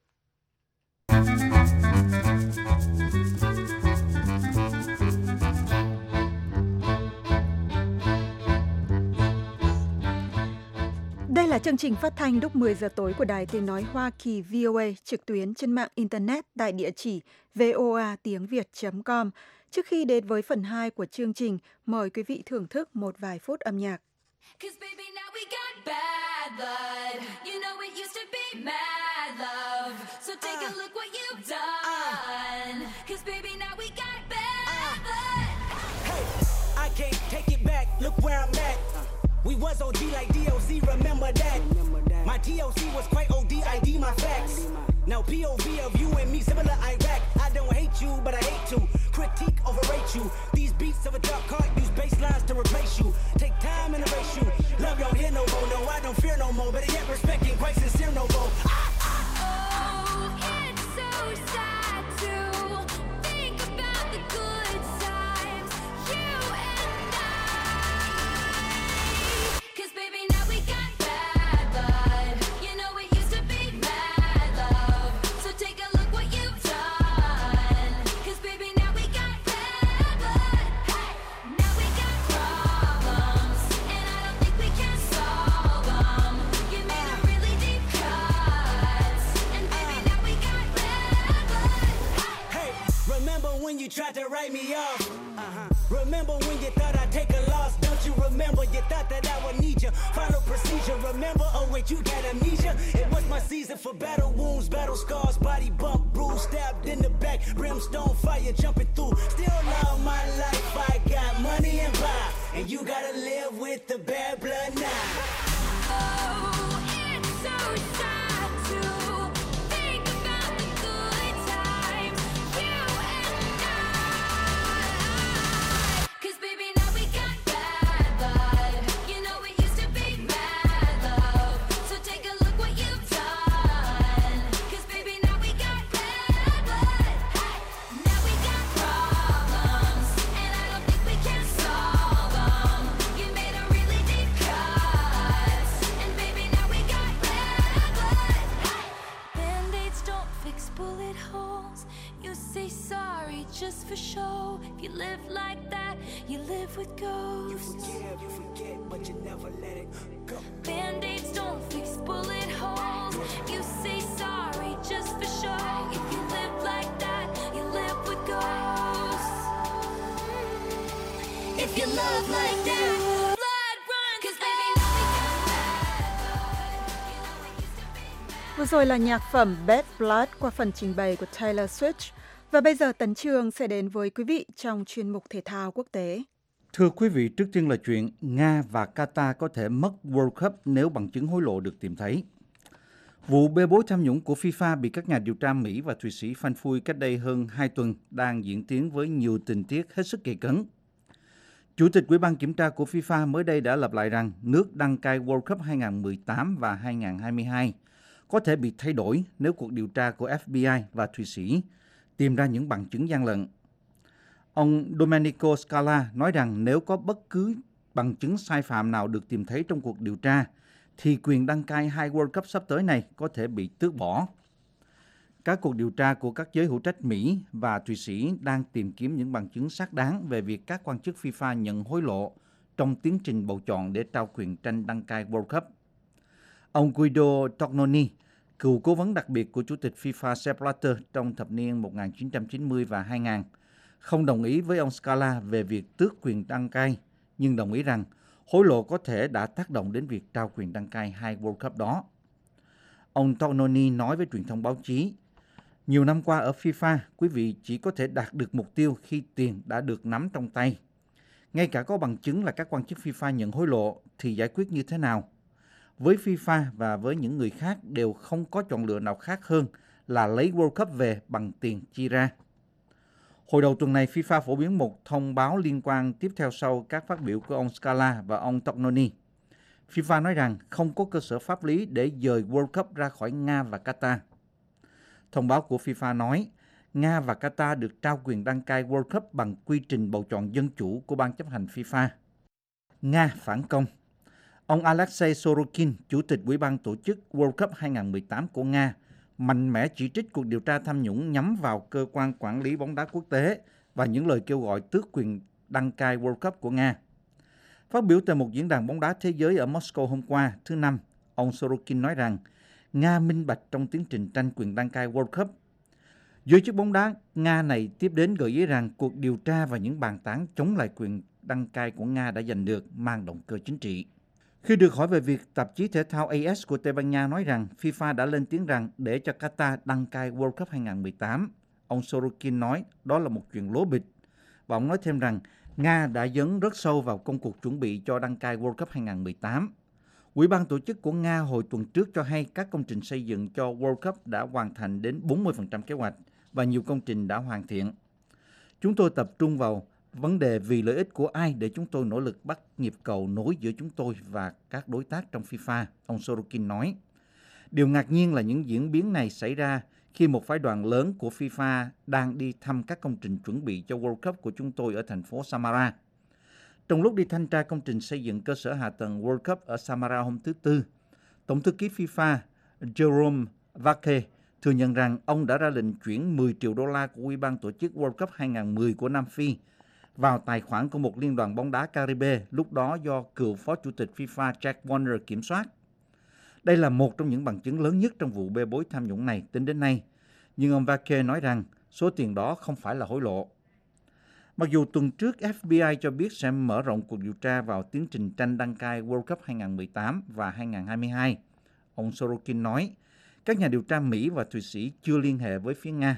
Đây là chương trình phát thanh lúc 10 giờ tối của Đài Tiếng Nói Hoa Kỳ VOA trực tuyến trên mạng Internet tại địa chỉ voatiengviet.com. Trước khi đến với phần 2 của chương trình, mời quý vị thưởng thức một vài phút âm nhạc. We was OG like DOC, remember that? My TOC was quite OD, ID my facts. Now POV of you and me, similar Iraq. I don't hate you, but I hate to critique, overrate you. These beats of a dark heart use bass lines to replace you. Take time and erase you. Love don't hear no more, no, I don't fear no more. Better yet, respect ain't quite sincere no more. Oh, it's so sad to think about the good side. tried to write me off. Remember when you thought I'd take a loss? Don't you remember? You thought that I would need you. Final procedure, remember? Oh wait, you got amnesia. It was my season for battle wounds, battle scars, body bump, bruise, stabbed in the back, brimstone fire jumping through. Still love my life, I got money and power, and you gotta live with the bad blood now. Oh, it's so sad to think about the good times, you and I. 'Cause baby, now we got bad blood. You know it used to be mad love. So take a look what you've done. 'Cause baby, now we got bad blood. Hey, now we got problems, and I don't think we can solve them. You made a really deep cut, and baby, now we got bad blood. Hey, Band-Aids don't fix bullet holes. You say sorry just for show. If you live like that, you live with ghosts. You forget, but you never let it go. Band-Aids don't fix bullet holes. You say sorry just for show. If you live like that, you live with ghosts. If you love like that, blood run. 'Cause baby, now we got Vừa rồi là nhạc phẩm Bad Blood qua phần trình bày của Taylor Swift. Và bây giờ Tấn Trường sẽ đến với quý vị trong chuyên mục thể thao quốc tế. Thưa quý vị, trước tiên là chuyện Nga và Qatar có thể mất World Cup nếu bằng chứng hối lộ được tìm thấy. Vụ bê bối tham nhũng của FIFA bị các nhà điều tra Mỹ và Thụy Sĩ phanh phui cách đây hơn 2 tuần đang diễn tiến với nhiều tình tiết hết sức gay cấn. Chủ tịch Ủy ban kiểm tra của FIFA mới đây đã lặp lại rằng nước đăng cai World Cup 2018 và 2022 có thể bị thay đổi nếu cuộc điều tra của FBI và Thụy Sĩ tìm ra những bằng chứng gian lận. Ông Domenico Scala nói rằng nếu có bất cứ bằng chứng sai phạm nào được tìm thấy trong cuộc điều tra, thì quyền đăng cai 2 World Cup sắp tới này có thể bị tước bỏ. Các cuộc điều tra của các giới hữu trách Mỹ và Thụy Sĩ đang tìm kiếm những bằng chứng xác đáng về việc các quan chức FIFA nhận hối lộ trong tiến trình bầu chọn để trao quyền tranh đăng cai World Cup. Ông Guido Tognoni, cựu cố vấn đặc biệt của Chủ tịch FIFA Sepp Blatter trong thập niên 1990 và 2000, không đồng ý với ông Scala về việc tước quyền đăng cai, nhưng đồng ý rằng hối lộ có thể đã tác động đến việc trao quyền đăng cai 2 World Cup đó. Ông Tognoni nói với truyền thông báo chí, nhiều năm qua ở FIFA, quý vị chỉ có thể đạt được mục tiêu khi tiền đã được nắm trong tay. Ngay cả có bằng chứng là các quan chức FIFA nhận hối lộ thì giải quyết như thế nào? Với FIFA và với những người khác đều không có chọn lựa nào khác hơn là lấy World Cup về bằng tiền chi ra. Hồi đầu tuần này, FIFA phổ biến một thông báo liên quan tiếp theo sau các phát biểu của ông Scala và ông Tognoni. FIFA nói rằng không có cơ sở pháp lý để dời World Cup ra khỏi Nga và Qatar. Thông báo của FIFA nói, Nga và Qatar được trao quyền đăng cai World Cup bằng quy trình bầu chọn dân chủ của ban chấp hành FIFA. Nga phản công. Ông Alexei Sorokin, Chủ tịch Ủy ban tổ chức World Cup 2018 của Nga, mạnh mẽ chỉ trích cuộc điều tra tham nhũng nhắm vào cơ quan quản lý bóng đá quốc tế và những lời kêu gọi tước quyền đăng cai World Cup của Nga. Phát biểu tại một diễn đàn bóng đá thế giới ở Moscow hôm qua, thứ Năm, ông Sorokin nói rằng Nga minh bạch trong tiến trình tranh quyền đăng cai World Cup. Giới chức bóng đá Nga này tiếp đến gợi ý rằng cuộc điều tra và những bàn tán chống lại quyền đăng cai của Nga đã giành được mang động cơ chính trị. Khi được hỏi về việc tạp chí thể thao AS của Tây Ban Nha nói rằng FIFA đã lên tiếng rằng để cho Qatar đăng cai World Cup 2018, ông Sorokin nói đó là một chuyện lố bịch. Và ông nói thêm rằng Nga đã dấn rất sâu vào công cuộc chuẩn bị cho đăng cai World Cup 2018. Ủy ban tổ chức của Nga hồi tuần trước cho hay các công trình xây dựng cho World Cup đã hoàn thành đến 40% kế hoạch và nhiều công trình đã hoàn thiện. Chúng tôi tập trung vào vấn đề vì lợi ích của ai để chúng tôi nỗ lực bắt nhịp cầu nối giữa chúng tôi và các đối tác trong FIFA, ông Sorokin nói. Điều ngạc nhiên là những diễn biến này xảy ra khi một phái đoàn lớn của FIFA đang đi thăm các công trình chuẩn bị cho World Cup của chúng tôi ở thành phố Samara. Trong lúc đi thanh tra công trình xây dựng cơ sở hạ tầng World Cup ở Samara hôm thứ Tư, Tổng thư ký FIFA Jerome Vake thừa nhận rằng ông đã ra lệnh chuyển 10 triệu đô la của Ủy ban tổ chức World Cup 2010 của Nam Phi vào tài khoản của một liên đoàn bóng đá Caribe, lúc đó do cựu phó chủ tịch FIFA Jack Warner kiểm soát. Đây là một trong những bằng chứng lớn nhất trong vụ bê bối tham nhũng này tính đến nay. Nhưng ông Vake nói rằng số tiền đó không phải là hối lộ. Mặc dù tuần trước FBI cho biết sẽ mở rộng cuộc điều tra vào tiến trình tranh đăng cai World Cup 2018 và 2022, ông Sorokin nói, các nhà điều tra Mỹ và Thụy Sĩ chưa liên hệ với phía Nga.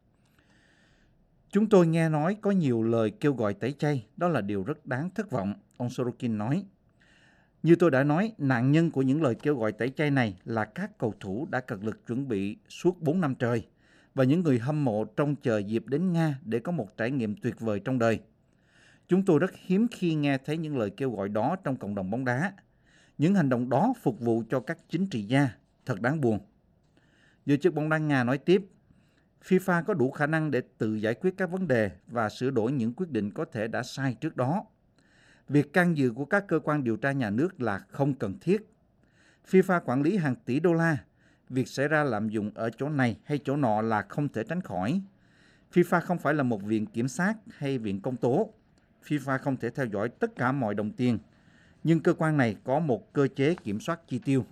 Chúng tôi nghe nói có nhiều lời kêu gọi tẩy chay, đó là điều rất đáng thất vọng, ông Sorokin nói. Như tôi đã nói, nạn nhân của những lời kêu gọi tẩy chay này là các cầu thủ đã cật lực chuẩn bị suốt 4 năm trời và những người hâm mộ trông chờ dịp đến Nga để có một trải nghiệm tuyệt vời trong đời. Chúng tôi rất hiếm khi nghe thấy những lời kêu gọi đó trong cộng đồng bóng đá. Những hành động đó phục vụ cho các chính trị gia, thật đáng buồn. Giới chức bóng đá Nga nói tiếp, FIFA có đủ khả năng để tự giải quyết các vấn đề và sửa đổi những quyết định có thể đã sai trước đó. Việc can dự của các cơ quan điều tra nhà nước là không cần thiết. FIFA quản lý hàng tỷ đô la. Việc xảy ra lạm dụng ở chỗ này hay chỗ nọ là không thể tránh khỏi. FIFA không phải là một viện kiểm sát hay viện công tố. FIFA không thể theo dõi tất cả mọi đồng tiền. Nhưng cơ quan này có một cơ chế kiểm soát chi tiêu.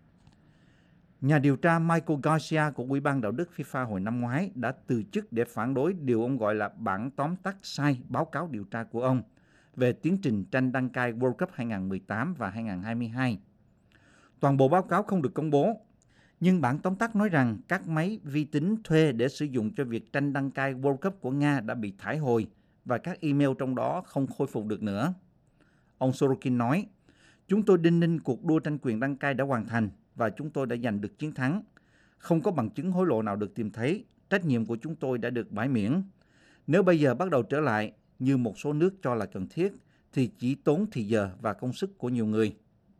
Nhà điều tra Michael Garcia của Ủy ban Đạo đức FIFA hồi năm ngoái đã từ chức để phản đối điều ông gọi là bản tóm tắt sai báo cáo điều tra của ông về tiến trình tranh đăng cai World Cup 2018 và 2022. Toàn bộ báo cáo không được công bố, nhưng bản tóm tắt nói rằng các máy vi tính thuê để sử dụng cho việc tranh đăng cai World Cup của Nga đã bị thải hồi và các email trong đó không khôi phục được nữa. Ông Sorokin nói, chúng tôi đinh ninh cuộc đua tranh quyền đăng cai đã hoàn thành và chúng tôi đã giành được chiến thắng. Không có bằng chứng hối lộ nào được tìm thấy, trách nhiệm của chúng tôi đã được bãi miễn. Nếu bây giờ bắt đầu trở lại, như một số nước cho là cần thiết, thì chỉ tốn thì giờ và công sức của nhiều người.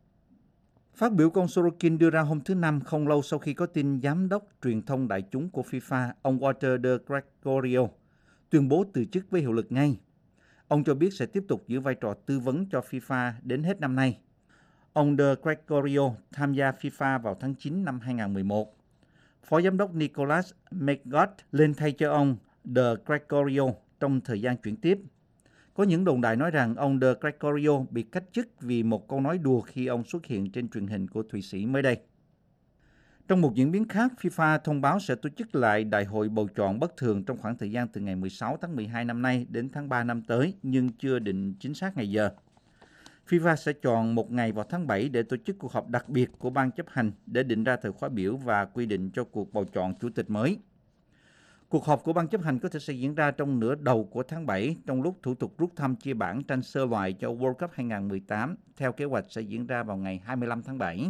Phát biểu của ông Sorokin đưa ra hôm thứ Năm không lâu sau khi có tin giám đốc truyền thông đại chúng của FIFA, ông Walter de Gregorio, tuyên bố từ chức với hiệu lực ngay. Ông cho biết sẽ tiếp tục giữ vai trò tư vấn cho FIFA đến hết năm nay. Ông de Gregorio tham gia FIFA vào tháng 9 năm 2011. Phó giám đốc Nicolas McGott lên thay cho ông de Gregorio trong thời gian chuyển tiếp. Có những đồn đại nói rằng ông de Gregorio bị cách chức vì một câu nói đùa khi ông xuất hiện trên truyền hình của Thụy Sĩ mới đây. Trong một diễn biến khác, FIFA thông báo sẽ tổ chức lại đại hội bầu chọn bất thường trong khoảng thời gian từ ngày 16 tháng 12 năm nay đến tháng 3 năm tới, nhưng chưa định chính xác ngày giờ. FIFA sẽ chọn một ngày vào tháng 7 để tổ chức cuộc họp đặc biệt của ban chấp hành để định ra thời khóa biểu và quy định cho cuộc bầu chọn chủ tịch mới. Cuộc họp của ban chấp hành có thể sẽ diễn ra trong nửa đầu của tháng 7, trong lúc thủ tục rút thăm chia bảng tranh sơ loại cho World Cup 2018 theo kế hoạch sẽ diễn ra vào ngày 25 tháng 7.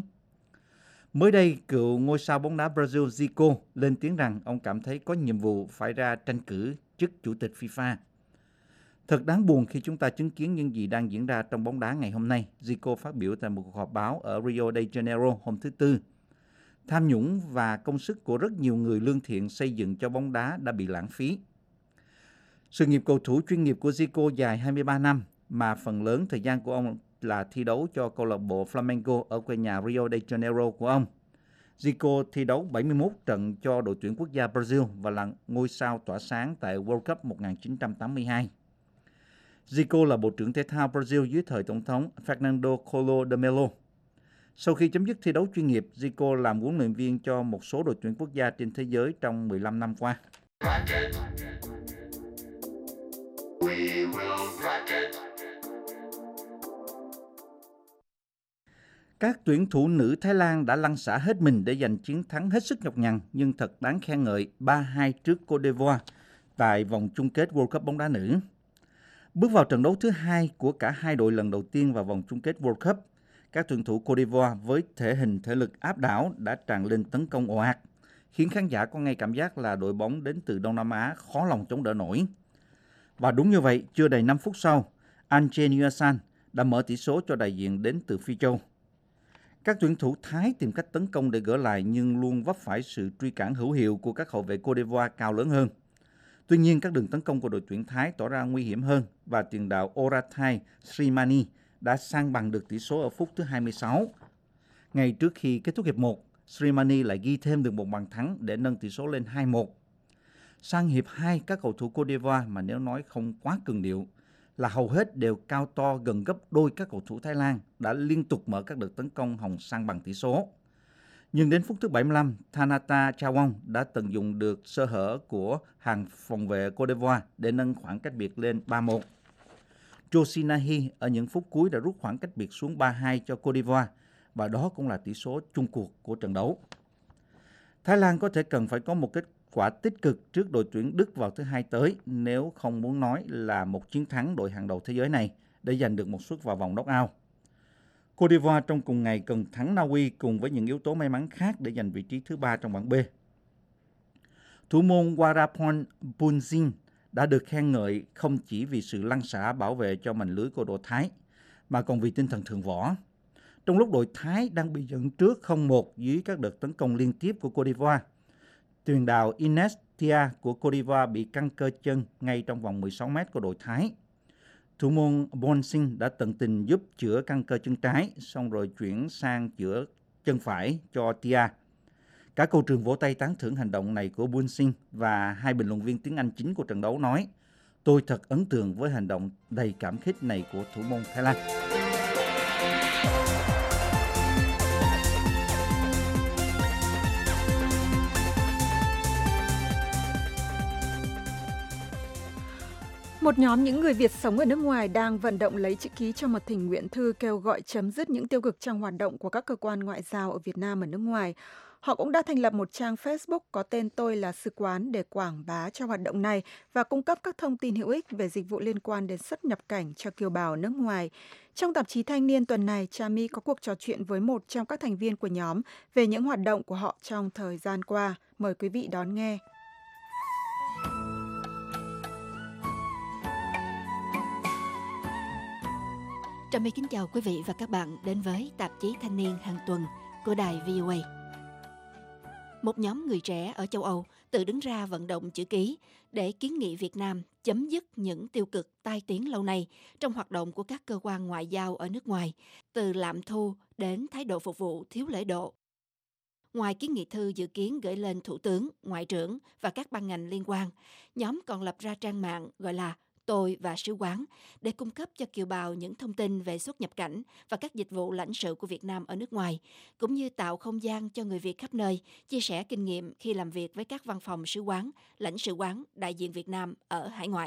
Mới đây, cựu ngôi sao bóng đá Brazil Zico lên tiếng rằng ông cảm thấy có nhiệm vụ phải ra tranh cử chức chủ tịch FIFA. Thật đáng buồn khi chúng ta chứng kiến những gì đang diễn ra trong bóng đá ngày hôm nay, Zico phát biểu tại một cuộc họp báo ở Rio de Janeiro hôm thứ Tư. Tham nhũng và công sức của rất nhiều người lương thiện xây dựng cho bóng đá đã bị lãng phí. Sự nghiệp cầu thủ chuyên nghiệp của Zico dài 23 năm, mà phần lớn thời gian của ông là thi đấu cho câu lạc bộ Flamengo ở quê nhà Rio de Janeiro của ông. Zico thi đấu 71 trận cho đội tuyển quốc gia Brazil và là ngôi sao tỏa sáng tại World Cup 1982. Zico là Bộ trưởng Thể thao Brazil dưới thời Tổng thống Fernando Collor de Mello. Sau khi chấm dứt thi đấu chuyên nghiệp, Zico làm huấn luyện viên cho một số đội tuyển quốc gia trên thế giới trong 15 năm qua. Các tuyển thủ nữ Thái Lan đã lăn xả hết mình để giành chiến thắng hết sức nhọc nhằn nhưng thật đáng khen ngợi 3-2 trước Côte d'Ivoire tại vòng chung kết World Cup bóng đá nữ. Bước vào trận đấu thứ hai của cả hai đội lần đầu tiên vào vòng chung kết World Cup, các tuyển thủ Côte d'Ivoire với thể hình thể lực áp đảo đã tràn lên tấn công ồ ạt, khiến khán giả có ngay cảm giác là đội bóng đến từ Đông Nam Á khó lòng chống đỡ nổi. Và đúng như vậy, chưa đầy 5 phút sau, Anche Nuasan đã mở tỷ số cho đại diện đến từ Phi Châu. Các tuyển thủ Thái tìm cách tấn công để gỡ lại nhưng luôn vấp phải sự truy cản hữu hiệu của các hậu vệ Côte d'Ivoire cao lớn hơn. Tuy nhiên, các đường tấn công của đội tuyển Thái tỏ ra nguy hiểm hơn và tiền đạo Oratai Srimani đã san bằng được tỷ số ở phút thứ 26. Ngay trước khi kết thúc hiệp 1, Srimani lại ghi thêm được một bàn thắng để nâng tỷ số lên 2-1. Sang hiệp 2, các cầu thủ Côte d'Ivoire mà nếu nói không quá cường điệu là hầu hết đều cao to gần gấp đôi các cầu thủ Thái Lan đã liên tục mở các đợt tấn công hòng san bằng tỷ số. Nhưng đến phút thứ 75, Thanata Chawong đã tận dụng được sơ hở của hàng phòng vệ Côte d'Ivoire để nâng khoảng cách biệt lên 3-1. Josinahi ở những phút cuối đã rút khoảng cách biệt xuống 3-2 cho Côte d'Ivoire và đó cũng là tỷ số chung cuộc của trận đấu. Thái Lan có thể cần phải có một kết quả tích cực trước đội tuyển Đức vào thứ Hai tới nếu không muốn nói là một chiến thắng đội hàng đầu thế giới này để giành được một suất vào vòng knock-out. Côte d'Ivoire trong cùng ngày cần thắng Na Uy cùng với những yếu tố may mắn khác để giành vị trí thứ 3 trong bảng B. Thủ môn Warapon Bunjin đã được khen ngợi không chỉ vì sự lăn xả bảo vệ cho mảnh lưới của đội Thái, mà còn vì tinh thần thượng võ. Trong lúc đội Thái đang bị dẫn trước 0-1 dưới các đợt tấn công liên tiếp của Côte d'Ivoire, tiền đạo Ines Tia của Côte d'Ivoire bị căng cơ chân ngay trong vòng 16 mét của đội Thái. Thủ môn Bonsin đã tận tình giúp chữa căng cơ chân trái, xong rồi chuyển sang chữa chân phải cho Tia. Cả cầu trường vỗ tay tán thưởng hành động này của Bonsin và hai bình luận viên tiếng Anh chính của trận đấu nói: "Tôi thật ấn tượng với hành động đầy cảm khích này của thủ môn Thái Lan." Một nhóm những người Việt sống ở nước ngoài đang vận động lấy chữ ký cho một thỉnh nguyện thư kêu gọi chấm dứt những tiêu cực trong hoạt động của các cơ quan ngoại giao ở Việt Nam ở nước ngoài. Họ cũng đã thành lập một trang Facebook có tên Tôi là Sứ quán để quảng bá cho hoạt động này và cung cấp các thông tin hữu ích về dịch vụ liên quan đến xuất nhập cảnh cho kiều bào nước ngoài. Trong tạp chí Thanh niên tuần này, Trà My có cuộc trò chuyện với một trong các thành viên của nhóm về những hoạt động của họ trong thời gian qua. Mời quý vị đón nghe. Trà My kính chào quý vị và các bạn đến với tạp chí Thanh niên hàng tuần của đài VOA. Một nhóm người trẻ ở châu Âu tự đứng ra vận động chữ ký để kiến nghị Việt Nam chấm dứt những tiêu cực tai tiếng lâu nay trong hoạt động của các cơ quan ngoại giao ở nước ngoài, từ lạm thu đến thái độ phục vụ thiếu lễ độ. Ngoài kiến nghị thư dự kiến gửi lên Thủ tướng, Ngoại trưởng và các ban ngành liên quan, nhóm còn lập ra trang mạng gọi là Tôi và Sứ quán để cung cấp cho kiều bào những thông tin về xuất nhập cảnh và các dịch vụ lãnh sự của Việt Nam ở nước ngoài, cũng như tạo không gian cho người Việt khắp nơi chia sẻ kinh nghiệm khi làm việc với các văn phòng sứ quán, lãnh sự quán, đại diện Việt Nam ở hải ngoại.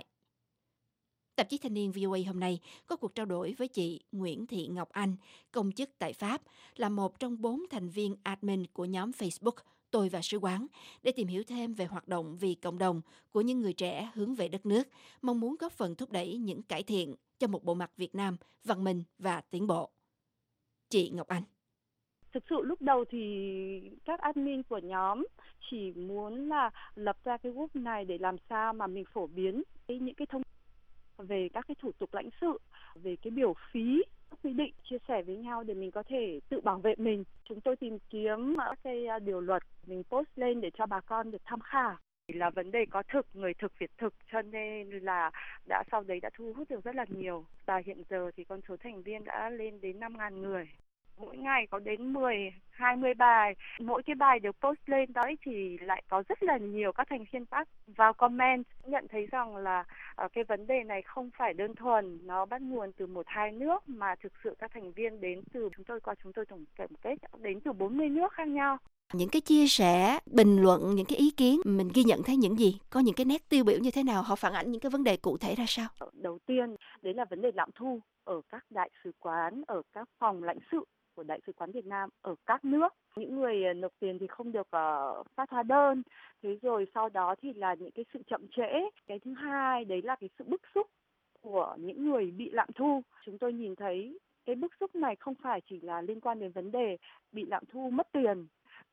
Tạp chí Thanh niên VOA hôm nay có cuộc trao đổi với chị Nguyễn Thị Ngọc Anh, công chức tại Pháp, là một trong 4 thành viên admin của nhóm Facebook Tôi và Sứ quán, để tìm hiểu thêm về hoạt động vì cộng đồng của những người trẻ hướng về đất nước, mong muốn góp phần thúc đẩy những cải thiện cho một bộ mặt Việt Nam văn minh và tiến bộ. Chị Ngọc Anh. Thực sự lúc đầu thì các admin của nhóm chỉ muốn là lập ra cái group này để làm sao mà mình phổ biến những cái thông tin về các cái thủ tục lãnh sự, về cái biểu phí, quy định, chia sẻ với nhau để mình có thể tự bảo vệ mình. Chúng tôi tìm kiếm các cái điều luật mình post lên để cho bà con được tham khảo. Là vấn đề có thực, người thực, việc thực, cho nên là sau đấy đã thu hút được rất là nhiều. Và hiện giờ thì con số thành viên đã lên đến 5.000 người. Mỗi ngày có đến 10-20 bài. Mỗi cái bài được post lên đó thì lại có rất là nhiều các thành viên khác vào comment, nhận thấy rằng là cái vấn đề này không phải đơn thuần nó bắt nguồn từ 1-2 nước, mà thực sự các thành viên đến từ chúng tôi tổng kết đến từ 40 nước khác nhau. Những cái chia sẻ, bình luận, những cái ý kiến mình ghi nhận thấy những gì? Có những cái nét tiêu biểu như thế nào? Họ phản ánh những cái vấn đề cụ thể ra sao? Đầu tiên, đấy là vấn đề lạm thu ở các đại sứ quán, ở các phòng lãnh sự của Đại sứ quán Việt Nam ở các nước. Những người nộp tiền thì không được phát hóa đơn. Thế rồi sau đó thì là những cái sự chậm trễ. Cái thứ hai đấy là cái sự bức xúc của những người bị lạm thu. Chúng tôi nhìn thấy cái bức xúc này không phải chỉ là liên quan đến vấn đề bị lạm thu mất tiền,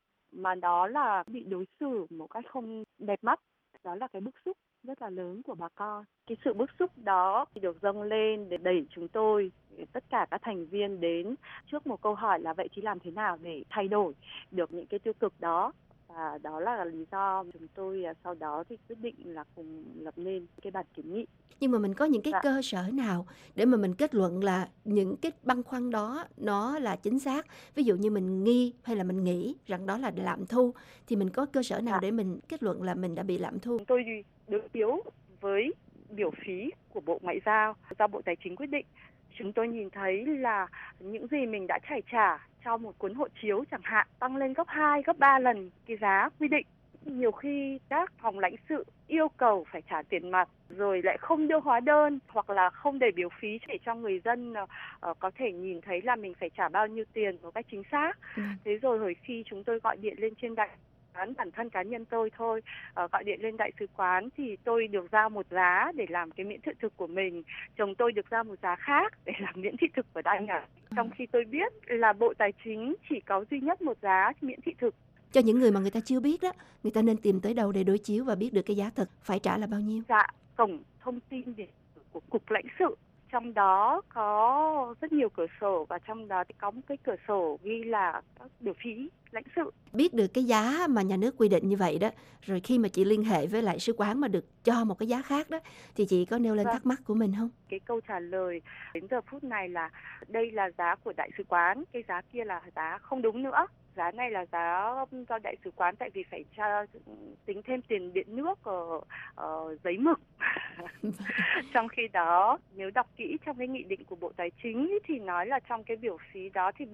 mà đó là bị đối xử một cách không đẹp mắt. Đó là cái bức xúc rất là lớn của bà con. Cái sự bức xúc đó thì được dâng lên để đẩy chúng tôi, tất cả các thành viên đến trước một câu hỏi là vậy thì làm thế nào để thay đổi được những cái tiêu cực đó. Và đó là lý do chúng tôi sau đó thì quyết định là cùng lập nên cái bản kiến nghị. Nhưng mà mình có những cái cơ sở nào để mà mình kết luận là những cái băn khoăn đó nó là chính xác? Ví dụ như mình nghi hay là mình nghĩ rằng đó là lạm thu, thì mình có cơ sở nào để mình kết luận là mình đã bị lạm thu? Chúng tôi đối chiếu với biểu phí của Bộ Ngoại giao do Bộ Tài chính quyết định. Chúng tôi nhìn thấy là những gì mình đã trả cho một cuốn hộ chiếu chẳng hạn, tăng lên gấp 2, gấp 3 lần cái giá quy định. Nhiều khi các phòng lãnh sự yêu cầu phải trả tiền mặt rồi lại không đưa hóa đơn hoặc là không để biểu phí để cho người dân có thể nhìn thấy là mình phải trả bao nhiêu tiền một cách chính xác. Thế rồi hồi khi chúng tôi gọi điện lên trên đại sứ quán, bản thân cá nhân tôi thôi, gọi điện lên đại sứ quán thì tôi được giao một giá để làm cái miễn thị thực của mình, chồng tôi được giao một giá khác để làm miễn thị thực của anh ạ. Trong khi tôi biết là Bộ Tài chính chỉ có duy nhất một giá miễn thị thực. Cho những người mà người ta chưa biết đó, người ta nên tìm tới đâu để đối chiếu và biết được cái giá thật phải trả là bao nhiêu? Dạ, cổng thông tin điện tử của Cục Lãnh sự. Trong đó có rất nhiều cửa sổ và trong đó thì có một cái cửa sổ ghi là các biểu phí lãnh sự. Biết được cái giá mà nhà nước quy định như vậy đó, rồi khi mà chị liên hệ với lại sứ quán mà được cho một cái giá khác đó, thì chị có nêu lên thắc mắc của mình không? Cái câu trả lời đến giờ phút này là đây là giá của đại sứ quán, cái giá kia là giá không đúng nữa. Giá này là giá do đại sứ quán tại vì phải cho tính thêm tiền điện nước ở giấy mực. Trong khi đó, nếu đọc kỹ trong cái nghị định của Bộ Tài chính ý, thì nói là trong cái biểu phí đó thì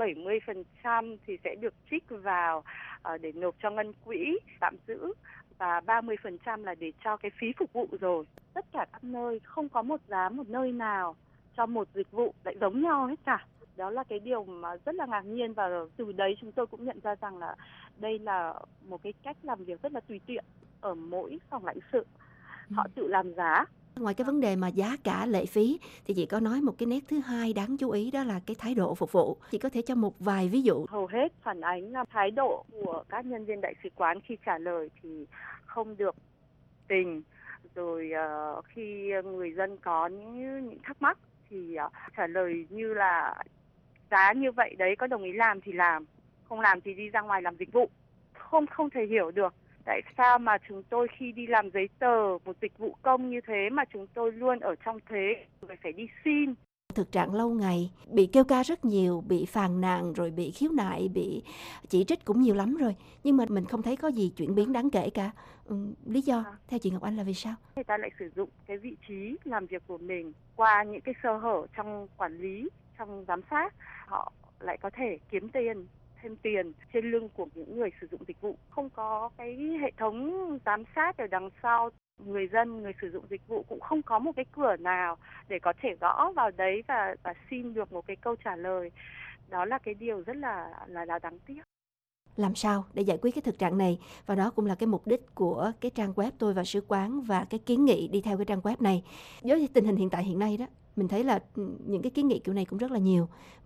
70% thì sẽ được trích vào để nộp cho ngân quỹ tạm giữ và 30% là để cho cái phí phục vụ rồi. Tất cả các nơi không có một giá một nơi nào cho một dịch vụ lại giống nhau hết cả. Đó là cái điều mà rất là ngạc nhiên và từ đấy chúng tôi cũng nhận ra rằng là đây là một cái cách làm việc rất là tùy tiện ở mỗi phòng lãnh sự. Họ tự làm giá. Ngoài cái vấn đề mà giá cả lệ phí thì chị có nói một cái nét thứ hai đáng chú ý, đó là cái thái độ phục vụ. Chị có thể cho một vài ví dụ? Hầu hết phản ánh là thái độ của các nhân viên đại sứ quán khi trả lời thì không được tình. Rồi khi người dân có những thắc mắc thì trả lời như là giá như vậy đấy, có đồng ý làm thì làm, không làm thì đi ra ngoài làm dịch vụ. Không thể hiểu được tại sao mà chúng tôi khi đi làm giấy tờ một dịch vụ công như thế mà chúng tôi luôn ở trong thế người phải đi xin. Thực trạng lâu ngày bị kêu ca rất nhiều, bị phàn nàn rồi bị khiếu nại, bị chỉ trích cũng nhiều lắm rồi, nhưng mà mình không thấy có gì chuyển biến đáng kể cả. Lý do theo chị Ngọc Anh là vì sao? Người ta lại sử dụng cái vị trí làm việc của mình qua những cái sơ hở trong quản lý, trong giám sát, họ lại có thể kiếm tiền, thêm tiền trên lưng của những người sử dụng dịch vụ. Không có cái hệ thống giám sát ở đằng sau, người dân, người sử dụng dịch vụ cũng không có một cái cửa nào để có thể gõ vào đấy và xin được một cái câu trả lời. Đó là cái điều rất là đáng tiếc. Làm sao để giải quyết cái thực trạng này, và đó cũng là cái mục đích của cái trang web Tôi và Sứ quán và cái kiến nghị đi theo cái trang web này. Với tình hình hiện tại hiện nay đó, mình thấy là những cái kiến nghị kiểu này cũng rất là nhiều,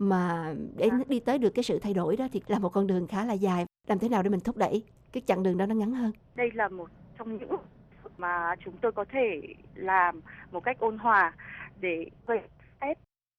mà để đi tới được cái sự thay đổi đó thì là một con đường khá là dài. Làm thế nào để mình thúc đẩy cái chặng đường đó nó ngắn hơn? Đây là một trong những mà chúng tôi có thể làm một cách ôn hòa để gây ép.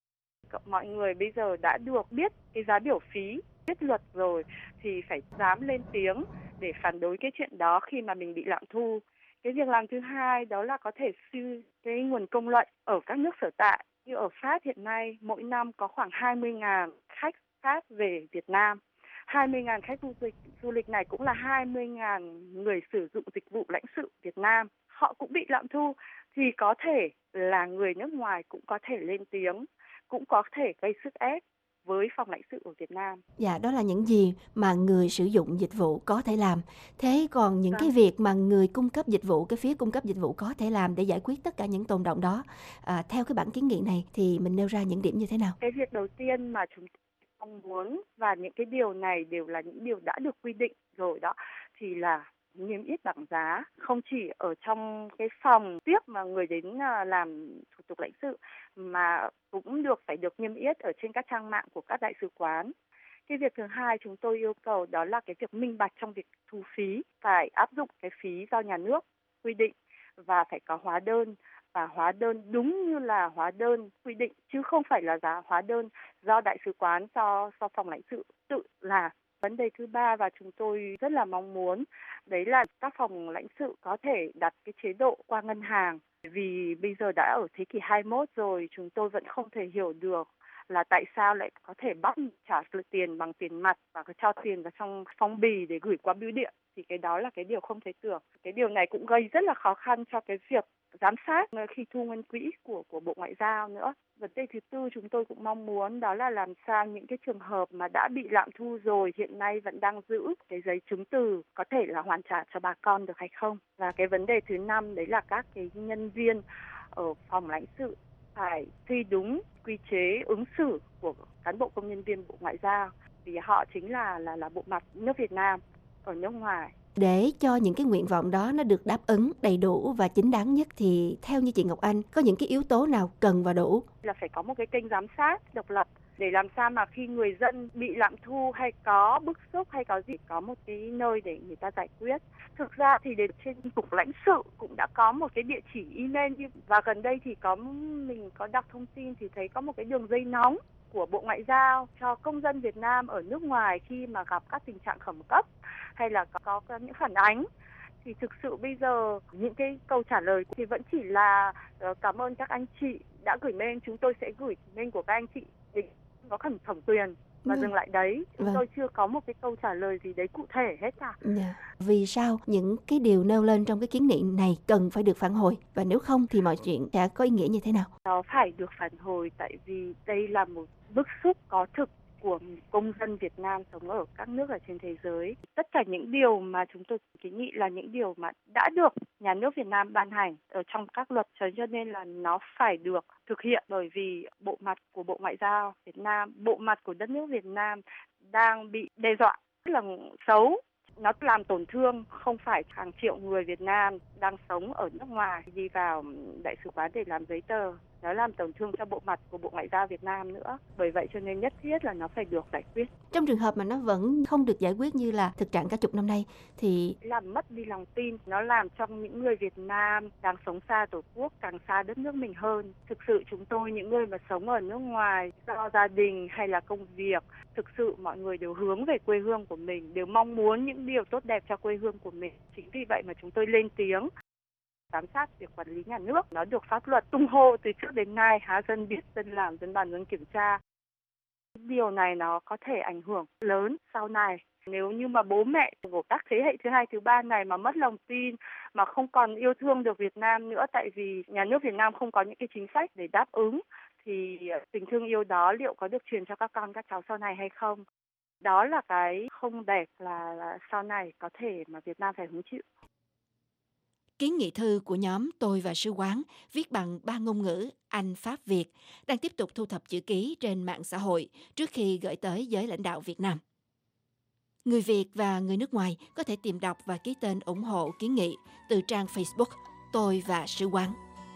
Mọi người bây giờ đã được biết cái giá biểu phí, biết luật rồi thì phải dám lên tiếng để phản đối cái chuyện đó khi mà mình bị lạm thu. Cái việc làm thứ hai đó là có thể suy cái nguồn công luận ở các nước sở tại. Như ở Pháp hiện nay mỗi năm có khoảng 20.000 khách Pháp về Việt Nam. 20.000 khách du lịch này cũng là 20.000 người sử dụng dịch vụ lãnh sự Việt Nam. Họ cũng bị lạm thu thì có thể là người nước ngoài cũng có thể lên tiếng, cũng có thể gây sức ép với phòng lãnh sự ở Việt Nam. Dạ, đó là những gì mà người sử dụng dịch vụ có thể làm. Thế còn những cái việc mà người cung cấp dịch vụ, cái phía cung cấp dịch vụ có thể làm để giải quyết tất cả những tồn đọng đó, theo cái bản kiến nghị này thì mình nêu ra những điểm như thế nào? Cái việc đầu tiên mà chúng tôi mong muốn, và những cái điều này đều là những điều đã được quy định rồi đó, thì là niêm yết bảng giá, không chỉ ở trong cái phòng tiếp mà người đến làm thủ tục lãnh sự mà cũng phải được niêm yết ở trên các trang mạng của các đại sứ quán. Cái việc thứ hai chúng tôi yêu cầu đó là cái việc minh bạch trong việc thu phí, phải áp dụng cái phí do nhà nước quy định và phải có hóa đơn, và hóa đơn đúng như là hóa đơn quy định chứ không phải là giá hóa đơn do đại sứ quán, do phòng lãnh sự tự làm. Vấn đề thứ ba và chúng tôi rất là mong muốn đấy là các phòng lãnh sự có thể đặt cái chế độ qua ngân hàng, vì bây giờ đã ở thế kỷ 21 rồi, chúng tôi vẫn không thể hiểu được là tại sao lại có thể bắt trả tiền bằng tiền mặt và cho tiền vào trong phong bì để gửi qua bưu điện, thì cái đó là cái điều không thể tưởng. Cái điều này cũng gây rất là khó khăn cho cái việc giám sát khi thu ngân quỹ của Bộ Ngoại giao nữa. Vấn đề thứ tư chúng tôi cũng mong muốn đó là làm sao những cái trường hợp mà đã bị lạm thu rồi hiện nay vẫn đang giữ cái giấy chứng từ có thể là hoàn trả cho bà con được hay không. Và cái vấn đề thứ năm đấy là các cái nhân viên ở phòng lãnh sự phải thi đúng quy chế ứng xử của cán bộ công nhân viên Bộ Ngoại giao, vì họ chính là bộ mặt nước Việt Nam ở nước ngoài. Để cho những cái nguyện vọng đó nó được đáp ứng đầy đủ và chính đáng nhất thì theo như chị Ngọc Anh, có những cái yếu tố nào cần và đủ? Là phải có một cái kênh giám sát độc lập để làm sao mà khi người dân bị lạm thu hay có bức xúc hay có gì, có một cái nơi để người ta giải quyết. Thực ra thì đến trên cục lãnh sự cũng đã có một cái địa chỉ email, và gần đây thì mình có đọc thông tin thì thấy có một cái đường dây nóng của Bộ Ngoại giao cho công dân Việt Nam ở nước ngoài khi mà gặp các tình trạng khẩn cấp hay là có những phản ánh. Thì thực sự bây giờ những cái câu trả lời thì vẫn chỉ là cảm ơn các anh chị đã gửi mail, chúng tôi sẽ gửi mail của các anh chị để có thẩm quyền và dừng lại đấy. Chúng tôi chưa có một cái câu trả lời gì đấy cụ thể hết cả. Vì sao những cái điều nêu lên trong cái kiến nghị này cần phải được phản hồi, và nếu không thì mọi chuyện sẽ có ý nghĩa như thế nào? Nó phải được phản hồi tại vì đây là một bức xúc có thực của công dân Việt Nam sống ở các nước ở trên thế giới. Tất cả những điều mà chúng tôi kiến nghị là những điều mà đã được nhà nước Việt Nam ban hành ở trong các luật, cho nên là nó phải được thực hiện, bởi vì bộ mặt của Bộ Ngoại giao Việt Nam, bộ mặt của đất nước Việt Nam đang bị đe dọa rất là xấu. Nó làm tổn thương không phải hàng triệu người Việt Nam đang sống ở nước ngoài đi vào đại sứ quán để làm giấy tờ. Nó làm tổn thương cho bộ mặt của Bộ Ngoại giao Việt Nam nữa. Bởi vậy cho nên nhất thiết là nó phải được giải quyết. Trong trường hợp mà nó vẫn không được giải quyết như là thực trạng cả chục năm nay thì làm mất đi lòng tin, nó làm cho những người Việt Nam đang sống xa Tổ quốc càng xa đất nước mình hơn. Thực sự chúng tôi, những người mà sống ở nước ngoài do gia đình hay là công việc, thực sự mọi người đều hướng về quê hương của mình, đều mong muốn những điều tốt đẹp cho quê hương của mình. Chính vì vậy mà chúng tôi lên tiếng giám sát việc quản lý nhà nước, nó được pháp luật tung hô từ trước đến nay, dân biết, dân làm, dân bàn, dân kiểm tra. Điều này nó có thể ảnh hưởng lớn sau này. Nếu như mà bố mẹ của các thế hệ thứ hai, thứ ba này mà mất lòng tin, mà không còn yêu thương được Việt Nam nữa, tại vì nhà nước Việt Nam không có những cái chính sách để đáp ứng, thì tình thương yêu đó liệu có được truyền cho các con, các cháu sau này hay không? Đó là cái không đẹp là sau này có thể mà Việt Nam phải hứng chịu. Kiến nghị thư của nhóm Tôi và Sư Quán viết bằng 3 ngôn ngữ Anh, Pháp, Việt đang tiếp tục thu thập chữ ký trên mạng xã hội trước khi gửi tới giới lãnh đạo Việt Nam. Người Việt và người nước ngoài có thể tìm đọc và ký tên ủng hộ kiến nghị từ trang Facebook Tôi và Sư Quán.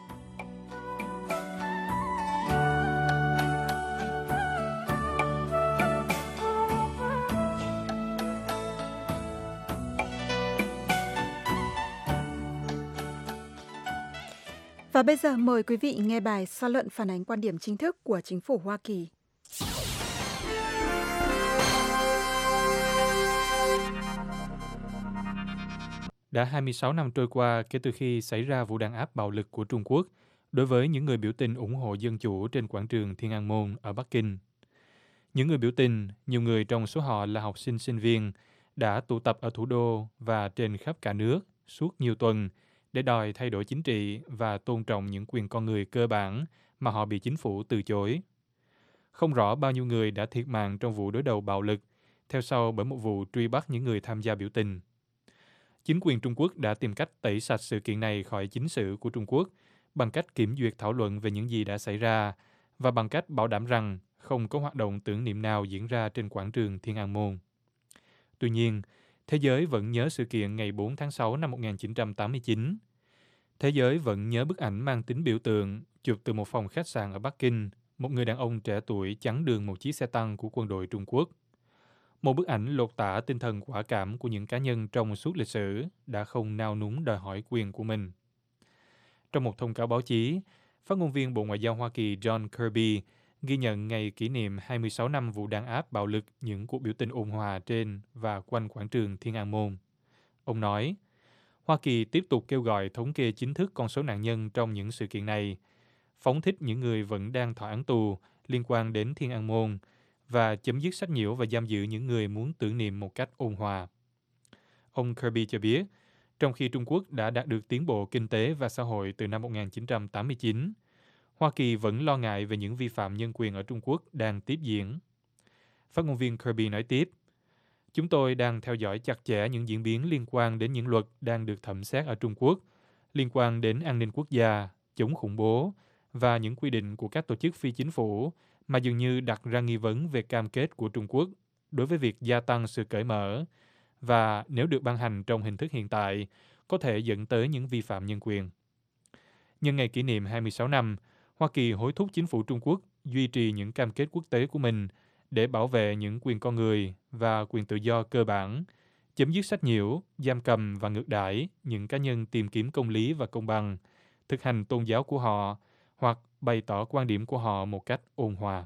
Và bây giờ mời quý vị nghe bài xã luận phản ánh quan điểm chính thức của chính phủ Hoa Kỳ. Đã 26 năm trôi qua kể từ khi xảy ra vụ đàn áp bạo lực của Trung Quốc đối với những người biểu tình ủng hộ dân chủ trên quảng trường Thiên An Môn ở Bắc Kinh. Những người biểu tình, nhiều người trong số họ là học sinh sinh viên, đã tụ tập ở thủ đô và trên khắp cả nước suốt nhiều tuần để đòi thay đổi chính trị và tôn trọng những quyền con người cơ bản mà họ bị chính phủ từ chối. Không rõ bao nhiêu người đã thiệt mạng trong vụ đối đầu bạo lực, theo sau bởi một vụ truy bắt những người tham gia biểu tình. Chính quyền Trung Quốc đã tìm cách tẩy sạch sự kiện này khỏi chính sử của Trung Quốc bằng cách kiểm duyệt thảo luận về những gì đã xảy ra và bằng cách bảo đảm rằng không có hoạt động tưởng niệm nào diễn ra trên quảng trường Thiên An Môn. Tuy nhiên, thế giới vẫn nhớ sự kiện ngày 4 tháng 6 năm 1989. Thế giới vẫn nhớ bức ảnh mang tính biểu tượng chụp từ một phòng khách sạn ở Bắc Kinh, một người đàn ông trẻ tuổi chắn đường một chiếc xe tăng của quân đội Trung Quốc. Một bức ảnh lột tả tinh thần quả cảm của những cá nhân trong suốt lịch sử đã không nao núng đòi hỏi quyền của mình. Trong một thông cáo báo chí, phát ngôn viên Bộ Ngoại giao Hoa Kỳ John Kirby ghi nhận ngày kỷ niệm 26 năm vụ đàn áp bạo lực những cuộc biểu tình ôn hòa trên và quanh quảng trường Thiên An Môn. Ông nói, Hoa Kỳ tiếp tục kêu gọi thống kê chính thức con số nạn nhân trong những sự kiện này, phóng thích những người vẫn đang thọ án tù liên quan đến Thiên An Môn và chấm dứt sách nhiễu và giam giữ những người muốn tưởng niệm một cách ôn hòa. Ông Kirby cho biết, trong khi Trung Quốc đã đạt được tiến bộ kinh tế và xã hội từ năm 1989. Hoa Kỳ vẫn lo ngại về những vi phạm nhân quyền ở Trung Quốc đang tiếp diễn. Phát ngôn viên Kirby nói tiếp, chúng tôi đang theo dõi chặt chẽ những diễn biến liên quan đến những luật đang được thẩm xét ở Trung Quốc, liên quan đến an ninh quốc gia, chống khủng bố và những quy định của các tổ chức phi chính phủ mà dường như đặt ra nghi vấn về cam kết của Trung Quốc đối với việc gia tăng sự cởi mở và nếu được ban hành trong hình thức hiện tại, có thể dẫn tới những vi phạm nhân quyền. Nhân ngày kỷ niệm 26 năm, Hoa Kỳ hối thúc chính phủ Trung Quốc duy trì những cam kết quốc tế của mình để bảo vệ những quyền con người và quyền tự do cơ bản, chấm dứt sách nhiễu, giam cầm và ngược đãi những cá nhân tìm kiếm công lý và công bằng, thực hành tôn giáo của họ hoặc bày tỏ quan điểm của họ một cách ôn hòa.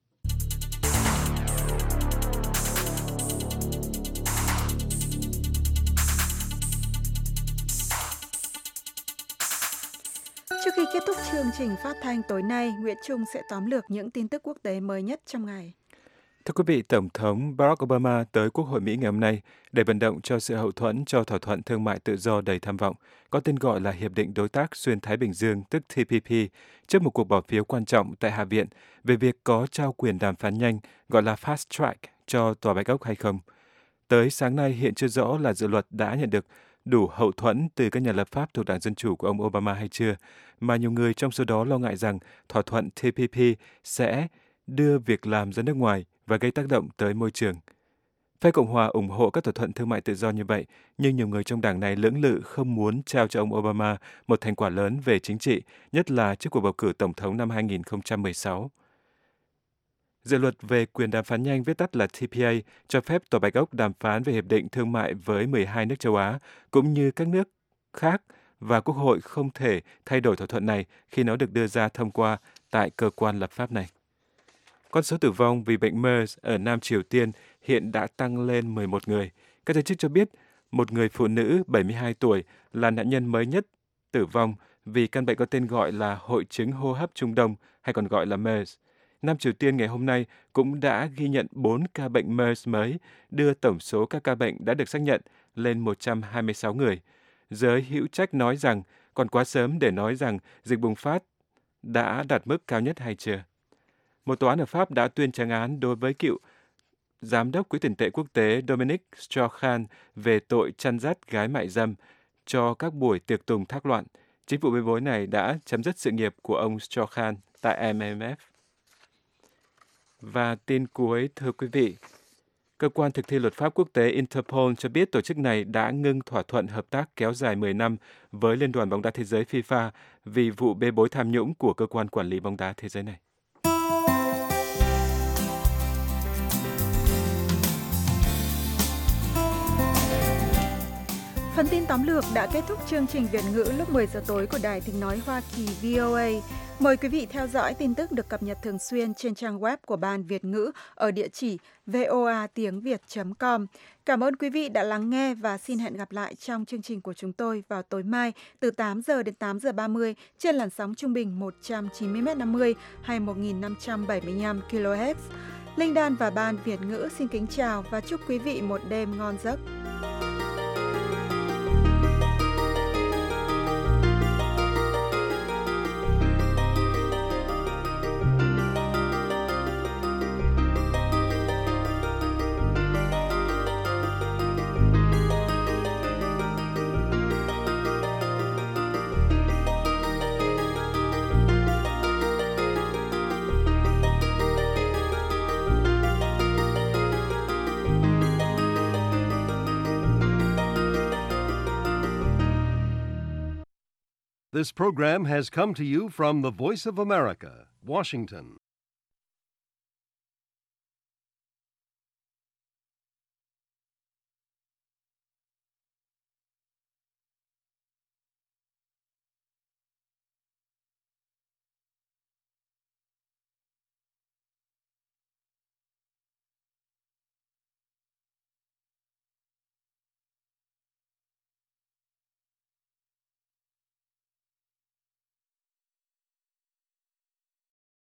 Trước khi kết thúc chương trình phát thanh tối nay, Nguyễn Trung sẽ tóm lược những tin tức quốc tế mới nhất trong ngày. Thưa quý vị, Tổng thống Barack Obama tới Quốc hội Mỹ ngày hôm nay để vận động cho sự hậu thuẫn cho thỏa thuận thương mại tự do đầy tham vọng, có tên gọi là Hiệp định Đối tác Xuyên Thái Bình Dương, tức TPP, trước một cuộc bỏ phiếu quan trọng tại Hạ viện về việc có trao quyền đàm phán nhanh, gọi là Fast Track, cho Tòa Bạch Ốc hay không. Tới sáng nay, hiện chưa rõ là dự luật đã nhận được đủ hậu thuẫn từ các nhà lập pháp thuộc Đảng Dân Chủ của ông Obama hay chưa, mà nhiều người trong số đó lo ngại rằng thỏa thuận TPP sẽ đưa việc làm ra nước ngoài và gây tác động tới môi trường. Phe Cộng hòa ủng hộ các thỏa thuận thương mại tự do như vậy, nhưng nhiều người trong đảng này lưỡng lự không muốn trao cho ông Obama một thành quả lớn về chính trị, nhất là trước cuộc bầu cử tổng thống năm 2016. Dự luật về quyền đàm phán nhanh, viết tắt là TPA, cho phép Tòa Bạch Ốc đàm phán về hiệp định thương mại với 12 nước châu Á, cũng như các nước khác, và Quốc hội không thể thay đổi thỏa thuận này khi nó được đưa ra thông qua tại cơ quan lập pháp này. Con số tử vong vì bệnh MERS ở Nam Triều Tiên hiện đã tăng lên 11 người. Các giới chức cho biết một người phụ nữ 72 tuổi là nạn nhân mới nhất tử vong vì căn bệnh có tên gọi là hội chứng hô hấp Trung Đông hay còn gọi là MERS. Nam Triều Tiên ngày hôm nay cũng đã ghi nhận 4 ca bệnh MERS mới, đưa tổng số các ca bệnh đã được xác nhận lên 126 người. Giới hữu trách nói rằng còn quá sớm để nói rằng dịch bùng phát đã đạt mức cao nhất hay chưa. Một tòa án ở Pháp đã tuyên trắng án đối với cựu giám đốc Quỹ tiền tệ quốc tế Dominique Strauss-Kahn về tội chăn dắt gái mại dâm cho các buổi tiệc tùng thác loạn. Chính vụ bê bối này đã chấm dứt sự nghiệp của ông Strauss-Kahn tại IMF. Và tin cuối, thưa quý vị, Cơ quan thực thi luật pháp quốc tế Interpol cho biết tổ chức này đã ngưng thỏa thuận hợp tác kéo dài 10 năm với Liên đoàn bóng đá thế giới FIFA vì vụ bê bối tham nhũng của cơ quan quản lý bóng đá thế giới này. Phần tin tóm lược đã kết thúc chương trình Việt ngữ lúc 10 giờ tối của Đài Tiếng Nói Hoa Kỳ VOA. Mời quý vị theo dõi tin tức được cập nhật thường xuyên trên trang web của Ban Việt ngữ ở địa chỉ voatiengviet.com. Cảm ơn quý vị đã lắng nghe và xin hẹn gặp lại trong chương trình của chúng tôi vào tối mai từ 8 giờ đến 8 giờ 30 trên làn sóng trung bình 190m50 hay 1575 kHz. Linh Đan và Ban Việt ngữ xin kính chào và chúc quý vị một đêm ngon giấc. This program has come to you from the Voice of America, Washington.